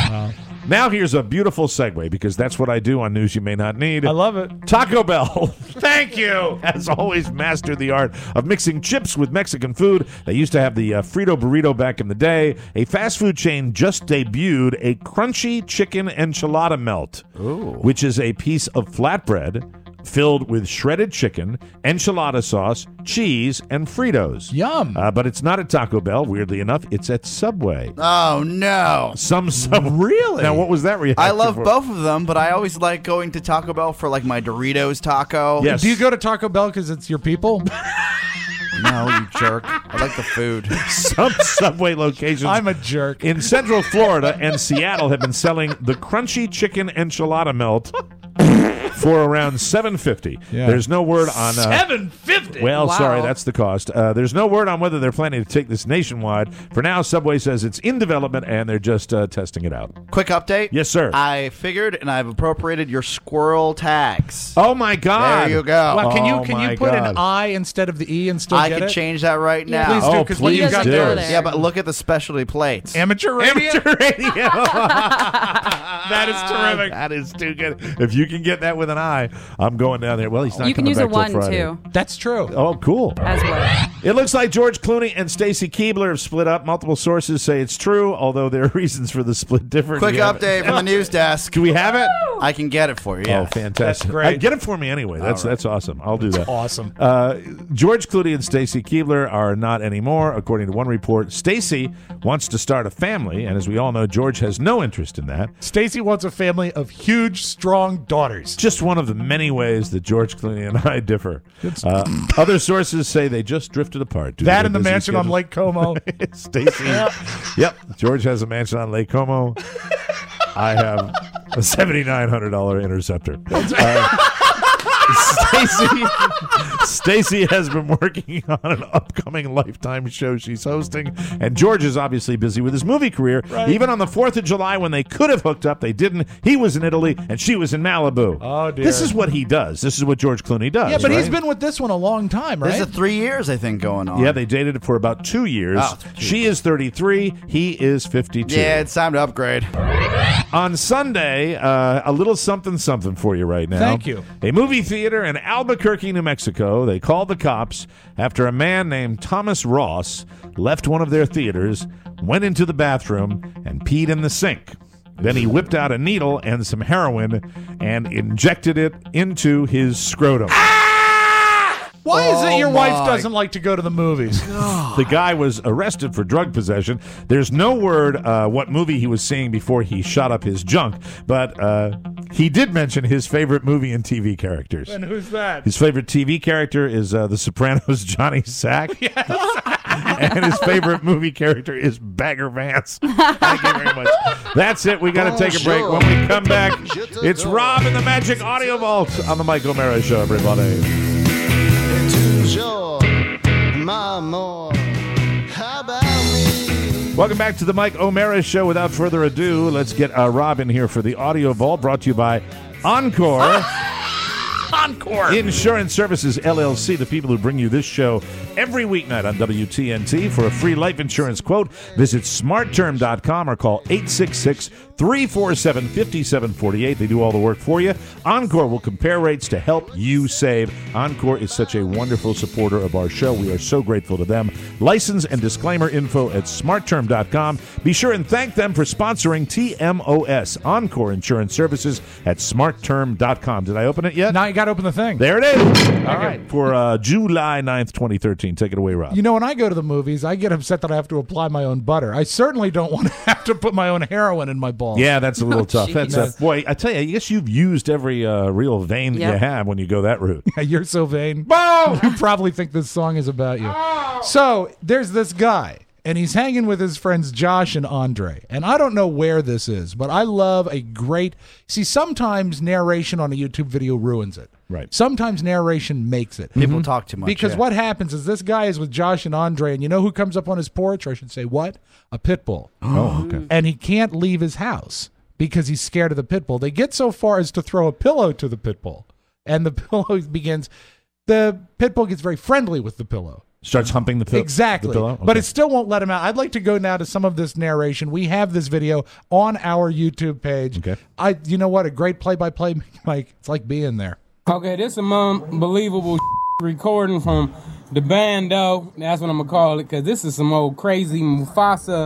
Now here's a beautiful segue, because that's what I do on News You May Not Need. I love it. Taco Bell. Thank you. Has always mastered the art of mixing chips with Mexican food. They used to have the Frito burrito back in the day. A fast food chain just debuted a crunchy chicken enchilada melt, which is a piece of flatbread filled with shredded chicken, enchilada sauce, cheese, and Fritos. Yum. But it's not at Taco Bell. Weirdly enough, it's at Subway. Oh, no. Really? Now, what was that reaction I love for? both of them, but I always like going to Taco Bell for, like, my Doritos taco. Yes. Do you go to Taco Bell because it's your people? No, you jerk. I like the food. Some Subway locations I'm a jerk. in Central Florida and Seattle have been selling the crunchy chicken enchilada melt for around $7.50. Yeah. There's no word on $7.50. Well, Wow. sorry, that's the cost. There's no word on whether they're planning to take this nationwide. For now, Subway says it's in development and they're just testing it out. Quick update. Yes, sir. I figured and I've appropriated your squirrel tags. Oh my God! There you go. Well, can Oh, you my put God. an I instead of the E and still I get can it? change that right now. Please do, Oh, because what you please got do. there There. is Yeah, but look at the specialty plates. amateur radio. Amateur radio. That is terrific. That is too good. If you can get that with an eye, I'm going down there. Well, he's not You can coming use back a one till Friday. too That's true. Oh, cool. as well. It looks like George Clooney and Stacy Keibler have split up. Multiple sources say it's true, although their reasons for the split differ. Quick Do you have it? update from the news desk. Do we have it? I can get it for you. Oh, Yeah. fantastic! That's great. Get it for me anyway. That's awesome. I'll do that. Awesome. George Clooney and Stacy Keibler are not anymore, according to one report. Stacy wants to start a family, and as we all know, George has no interest in that. Stacy wants a family of huge, strong daughters. Just one of the many ways that George Clooney and I differ. Other sources say they just drifted apart. due to That their and the busy mansion on schedules. Lake Como. Stacy. Yep. George has a mansion on Lake Como. I have a $7,900 Interceptor. Stacy has been working on an upcoming Lifetime show she's hosting, and George is obviously busy with his movie career. Right. Even on the 4th of July, when they could have hooked up, they didn't. He was in Italy, and she was in Malibu. Oh, dear. This is what he does. This is what George Clooney does. Yeah, but he's right? been with this one a long time, right? This is 3 years, I think, going on. Yeah, they dated for about 2 years. Oh, she is 33. He is 52. Yeah, it's time to upgrade. On Sunday, a little something for you right now. Thank you. A movie theater in Albuquerque, New Mexico. They called the cops after a man named Thomas Ross left one of their theaters, went into the bathroom, and peed in the sink. Then he whipped out a needle and some heroin and injected it into his scrotum. Why is it your Oh, wife my. doesn't like to go to the movies? The guy was arrested for drug possession. There's no word what movie he was seeing before he shot up his junk, but he did mention his favorite movie and TV characters. And who's that? His favorite TV character is The Sopranos' Johnny Sack. Yes. And his favorite movie character is Bagger Vance. Thank you very much. That's it. We got to take a break. When we come back, it's Rob in the Magic Audio Vault on the Mike O'Mara Show, everybody. Welcome back to the Mike O'Mara Show. Without further ado, let's get Rob in here for the Audio Vault, brought to you by Encore. Encore. Insurance Services LLC, the people who bring you this show every weeknight on WTNT. For a free life insurance quote, visit smartterm.com or call 866-347-5748. They do all the work for you. Encore will compare rates to help you save. Encore is such a wonderful supporter of our show. We are so grateful to them. License and disclaimer info at smartterm.com. Be sure and thank them for sponsoring TMOS, Encore Insurance Services at smartterm.com. Did I open it yet? Now you got to open the thing. There it is. All right. For July 9th, 2013. Take it away, Rob. You know, when I go to the movies, I get upset that I have to apply my own butter. I certainly don't want to have to put my own heroin in my balls. Yeah, that's a little tough. That's boy, I tell you, I guess you've used every real vein that you have when you go that route. You're so vain. Boom! You probably think this song is about you. So there's this guy, and he's hanging with his friends Josh and Andre. And I don't know where this is, but I love a great... See, sometimes narration on a YouTube video ruins it. Right. Sometimes narration makes it. People talk too much. Because what happens is this guy is with Josh and Andre, and you know who comes up on his porch? Or I should say what? A pit bull. Oh, okay. And he can't leave his house because he's scared of the pit bull. They get so far as to throw a pillow to the pit bull. And the pillow begins... The pit bull gets very friendly with the pillow. Starts humping the pillow? Exactly. The pillow? Okay. But it still won't let him out. I'd like to go now to some of this narration. We have this video on our YouTube page. Okay. You know what? A great play-by-play, Mike. It's like being there. Okay, this is some unbelievable recording from the bando. That's what I'm going to call it, because this is some old crazy Mufasa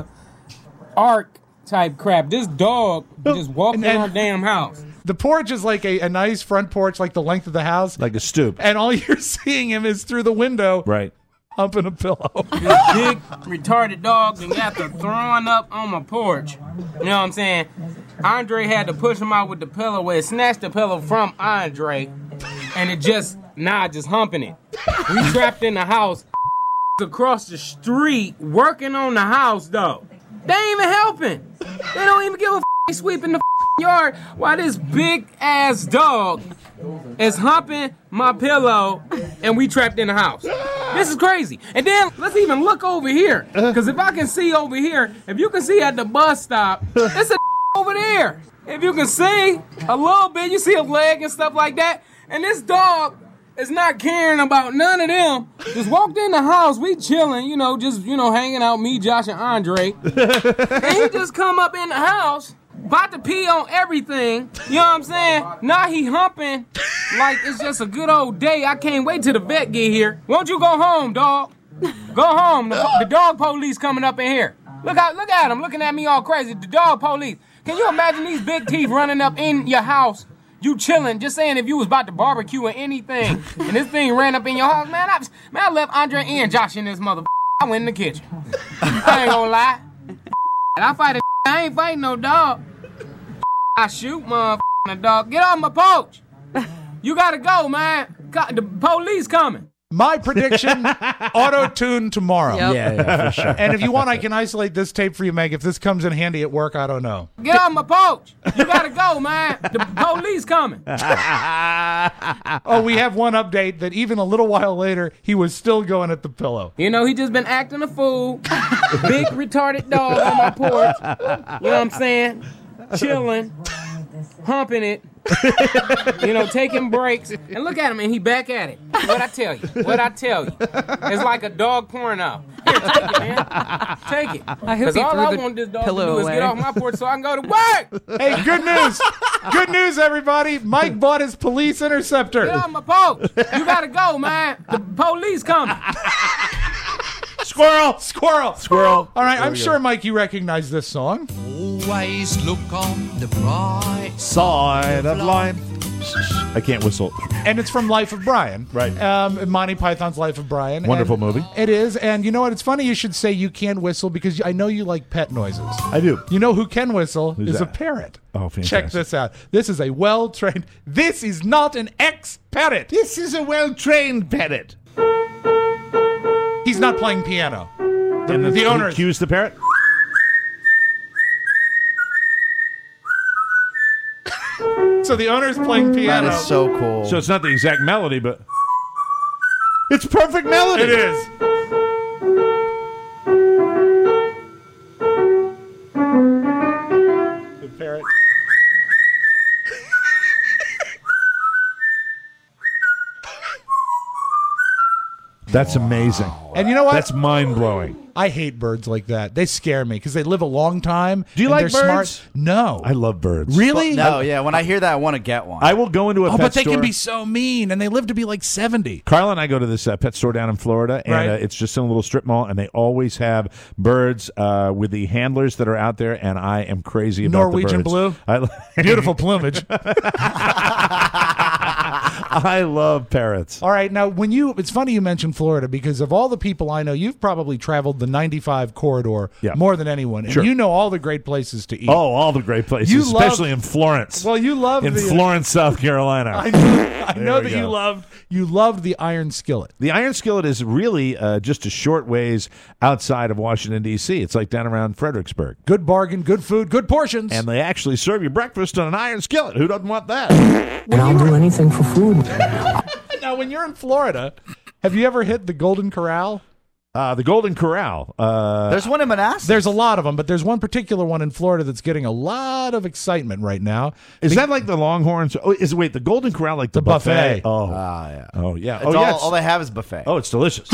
arc type crap. This dog just walked in our damn house. The porch is like a nice front porch, like the length of the house. Like a stoop. And all you're seeing him is through the window. Right. Humping a pillow. This big, retarded dog and got to throwing up on my porch. You know what I'm saying? Andre had to push him out with the pillow where it snatched the pillow from Andre. And it just humping it. We trapped in the house across the street working on the house, though. They ain't even helping. They don't even give a sweeping the yard while this big-ass dog is humping my pillow and we trapped in the house. This is crazy. And then let's even look over here. Because if I can see over here, if you can see at the bus stop, it's a over there. If you can see a little bit, you see a leg and stuff like that. And this dog is not caring about none of them. Just walked in the house, we chilling, just hanging out, me, Josh, and Andre. And he just come up in the house, about to pee on everything. You know what I'm saying? Now he humping like it's just a good old day. I can't wait till the vet get here. Won't you go home, dog? Go home. The dog police coming up in here. Look at him looking at me all crazy. The dog police. Can you imagine these big teeth running up in your house? You chilling, just saying if you was about to barbecue or anything, and this thing ran up in your house, man, I left Andre and Josh in this mother. I went in the kitchen. I ain't gonna lie. And I ain't fighting no dog. I shoot the dog. Get off my porch. You gotta go, man. The police coming. My prediction, auto-tune tomorrow. Yep. Yeah, for sure. And if you want, I can isolate this tape for you, Meg. If this comes in handy at work, I don't know. Get off my porch. You gotta go, man. The police coming. Oh, we have one update that even a little while later, he was still going at the pillow. He just been acting a fool. Big retarded dog on my porch. You know what I'm saying? Chilling. Humping it. Taking breaks. And look at him, and he back at it. What'd I tell you? It's like a dog porno. Here, take it, man. Take it. I hope he all threw I the want this dog to pillow do is away. get off my porch so I can go to work. Hey, good news. Good news, everybody. Mike bought his police interceptor. Get off my porch. You gotta go, man. The police coming. Squirrel. All right, I'm sure, Mike, you recognize this song. Always look on the bright Side of life. I can't whistle. And it's from Life of Brian. Right. Monty Python's Life of Brian. Wonderful movie. It is. And you know what? It's funny you should say you can't whistle because I know you like pet noises. I do. You know who can whistle Who's is that? a parrot. Oh, fantastic. Check this out. This is a well-trained... This is not an ex-parrot. This is a well-trained parrot. He's not playing piano. The owner cues the parrot? So the owner's playing piano. That is so cool. So it's not the exact melody, but it's perfect melody. It is. The parrot. That's amazing. And you know what? That's mind-blowing. I hate birds like that. They scare me because they live a long time. Do you like they're birds? Smart. No. I love birds. Really? No, yeah. When I hear that, I want to get one. I will go into a pet but they store. can be so mean, and they live to be like 70. Carla and I go to this pet store down in Florida, and Right. it's just in a little strip mall, and they always have birds with the handlers that are out there, and I am crazy about Norwegian the birds. blue? Beautiful plumage. I love parrots. All right, now it's funny you mentioned Florida because of all the people I know, you've probably traveled the 95 corridor more than anyone, and Sure. you know all the great places to eat. Oh, all the great places, especially in Florence. Well, you love in Florence, South Carolina. I know we that go. you loved the Iron Skillet. The Iron Skillet is really just a short ways outside of Washington, D.C. It's like down around Fredericksburg. Good bargain, good food, good portions. And they actually serve you breakfast on an iron skillet. Who doesn't want that? And I'll do anything for food. Now, when you're in Florida, have you ever hit the Golden Corral? The Golden Corral. There's one in Manassas. There's a lot of them, but there's one particular one in Florida that's getting a lot of excitement right now. Is that like the Longhorns? Oh, wait, the Golden Corral, like the buffet? Oh, yeah. Oh, yeah. All they have is buffet. Oh, it's delicious.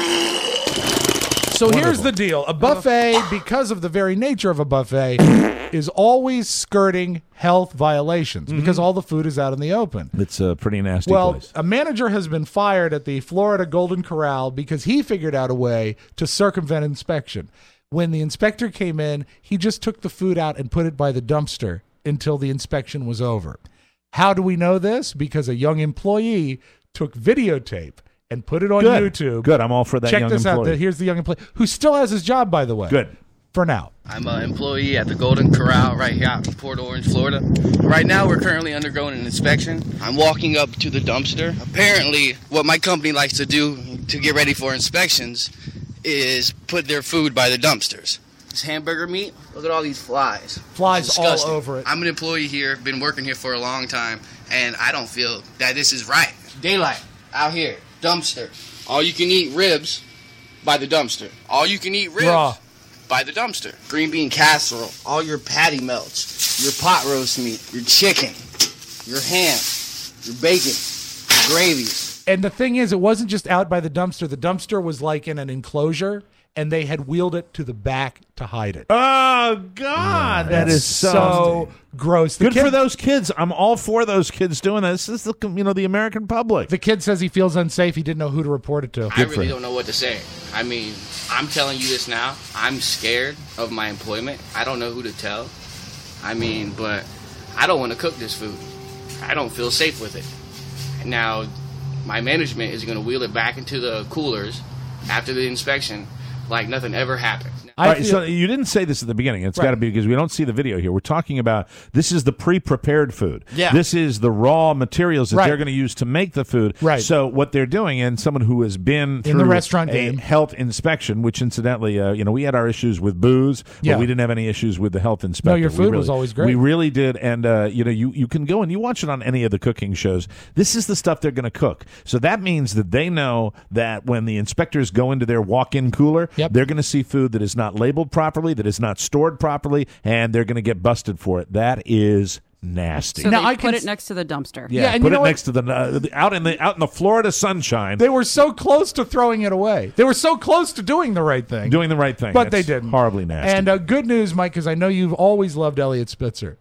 So here's the deal. A buffet, because of the very nature of a buffet, is always skirting health violations because all the food is out in the open. It's a pretty nasty Well, place. a manager has been fired at the Florida Golden Corral because he figured out a way to circumvent inspection. When the inspector came in, he just took the food out and put it by the dumpster until the inspection was over. How do we know this? Because a young employee took videotape and put it on YouTube. Good. I'm all for that Check young this employee. out. Here's the young employee who still has his job, by the way. Good. For now. I'm an employee at the Golden Corral right here out in Port Orange, Florida. Right now, we're currently undergoing an inspection. I'm walking up to the dumpster. Apparently, what my company likes to do to get ready for inspections is put their food by the dumpsters. This hamburger meat, look at all these flies. Flies all over it. I'm an employee here, been working here for a long time, and I don't feel that this is right. Daylight, out here, dumpster. All you can eat ribs by the dumpster. All you can eat ribs by the dumpster. Green bean casserole, all your patty melts, your pot roast meat, your chicken, your ham, your bacon, your gravies. And the thing is, it wasn't just out by the dumpster. The dumpster was like in an enclosure, and they had wheeled it to the back to hide it. Oh, God. That is so gross. Good for those kids. I'm all for those kids doing this. This is the American public. The kid says he feels unsafe. He didn't know who to report it to. I really don't know what to say. I mean, I'm telling you this now. I'm scared of my employment. I don't know who to tell. I mean, but I don't want to cook this food. I don't feel safe with it. Now, my management is going to wheel it back into the coolers after the inspection like nothing ever happened. All right, so you didn't say this at the beginning. It's got to be because we don't see the video here. We're talking about this is the pre-prepared food. Yeah. This is the raw materials that they're going to use to make the food. Right. So what they're doing, and someone who has been through the restaurant a game. health inspection, which incidentally, we had our issues with booze, but we didn't have any issues with the health inspector. No, your food was always great. We really did, and you can go and you watch it on any of the cooking shows. This is the stuff they're going to cook. So that means that they know that when the inspectors go into their walk-in cooler, they're going to see food that is not labeled properly, that is not stored properly, and they're going to get busted for it. That is nasty. So I put it next to the dumpster. Yeah, and put you it know next to the out in the Florida sunshine. They were so close to throwing it away. They were so close to doing the right thing. But they didn't. Horribly nasty. And good news, Mike, because I know you've always loved Elliot Spitzer.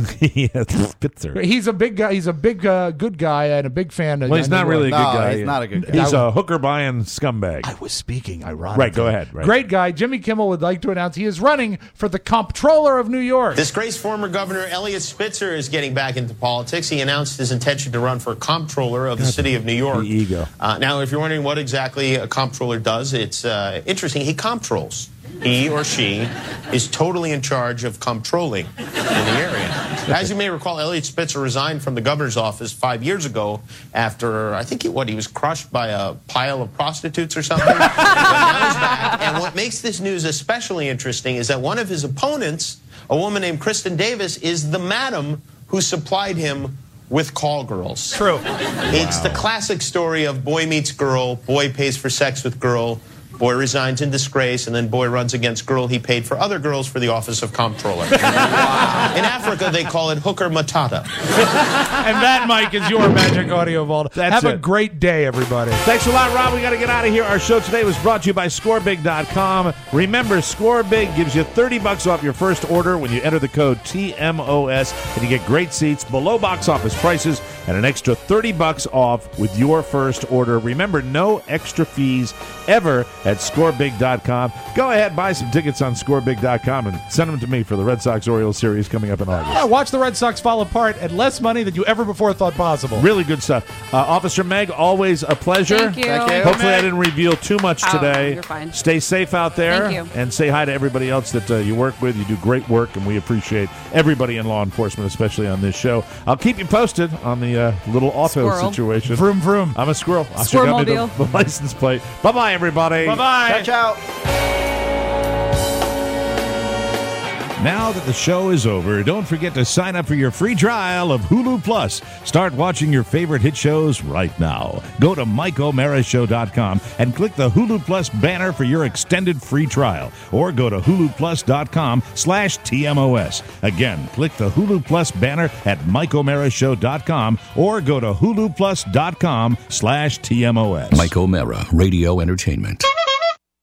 Spitzer. He's a big guy. He's a big good guy and a big fan. Well, he's not really a good guy. He's not a good guy. He's a hooker buying scumbag. I was speaking ironically. Right, go ahead. Right. Great guy. Jimmy Kimmel would like to announce he is running for the comptroller of New York. Disgraced former Governor Elliot Spitzer is getting back into politics. He announced his intention to run for comptroller of the city of New York. The ego. Now, if you're wondering what exactly a comptroller does, it's interesting. He comptrolls. He or she is totally in charge of comptrolling in the area. As you may recall, Elliot Spitzer resigned from the governor's office 5 years ago after, I think, he was crushed by a pile of prostitutes or something. But now he's back. And what makes this news especially interesting is that one of his opponents, a woman named Kristen Davis, is the madam who supplied him with call girls. True. It's the classic story of boy meets girl, boy pays for sex with girl, Boy resigns in disgrace, and then boy runs against girl he paid for other girls for the office of comptroller. In Africa, they call it hooker matata. And that, Mike, is your Magic Audio Vault. Have a great day, everybody. Thanks a lot, Rob. We got to get out of here. Our show today was brought to you by ScoreBig.com. Remember, ScoreBig gives you $30 off your first order when you enter the code TMOS, and you get great seats below box office prices and an extra $30 off with your first order. Remember, no extra fees ever at ScoreBig.com. Go ahead, buy some tickets on ScoreBig.com and send them to me for the Red Sox-Orioles series coming up in August. Yeah, watch the Red Sox fall apart at less money than you ever before thought possible. Really good stuff. Officer Meg, always a pleasure. Thank you. Thank you. Hopefully I didn't reveal too much today. You're fine. Stay safe out there. Thank you. And say hi to everybody else that you work with. You do great work, and we appreciate everybody in law enforcement, especially on this show. I'll keep you posted on the little auto situation. Vroom, vroom. I'm a squirrel. I still got me the license plate. Bye-bye, everybody. Bye-bye. Ciao. Now that the show is over, don't forget to sign up for your free trial of Hulu Plus. Start watching your favorite hit shows right now. Go to MikeO'MaraShow.com and click the Hulu Plus banner for your extended free trial. Or go to HuluPlus.com/TMOS. Again, click the Hulu Plus banner at MikeO'MaraShow.com or go to HuluPlus.com/TMOS. Mike O'Mara, Radio Entertainment.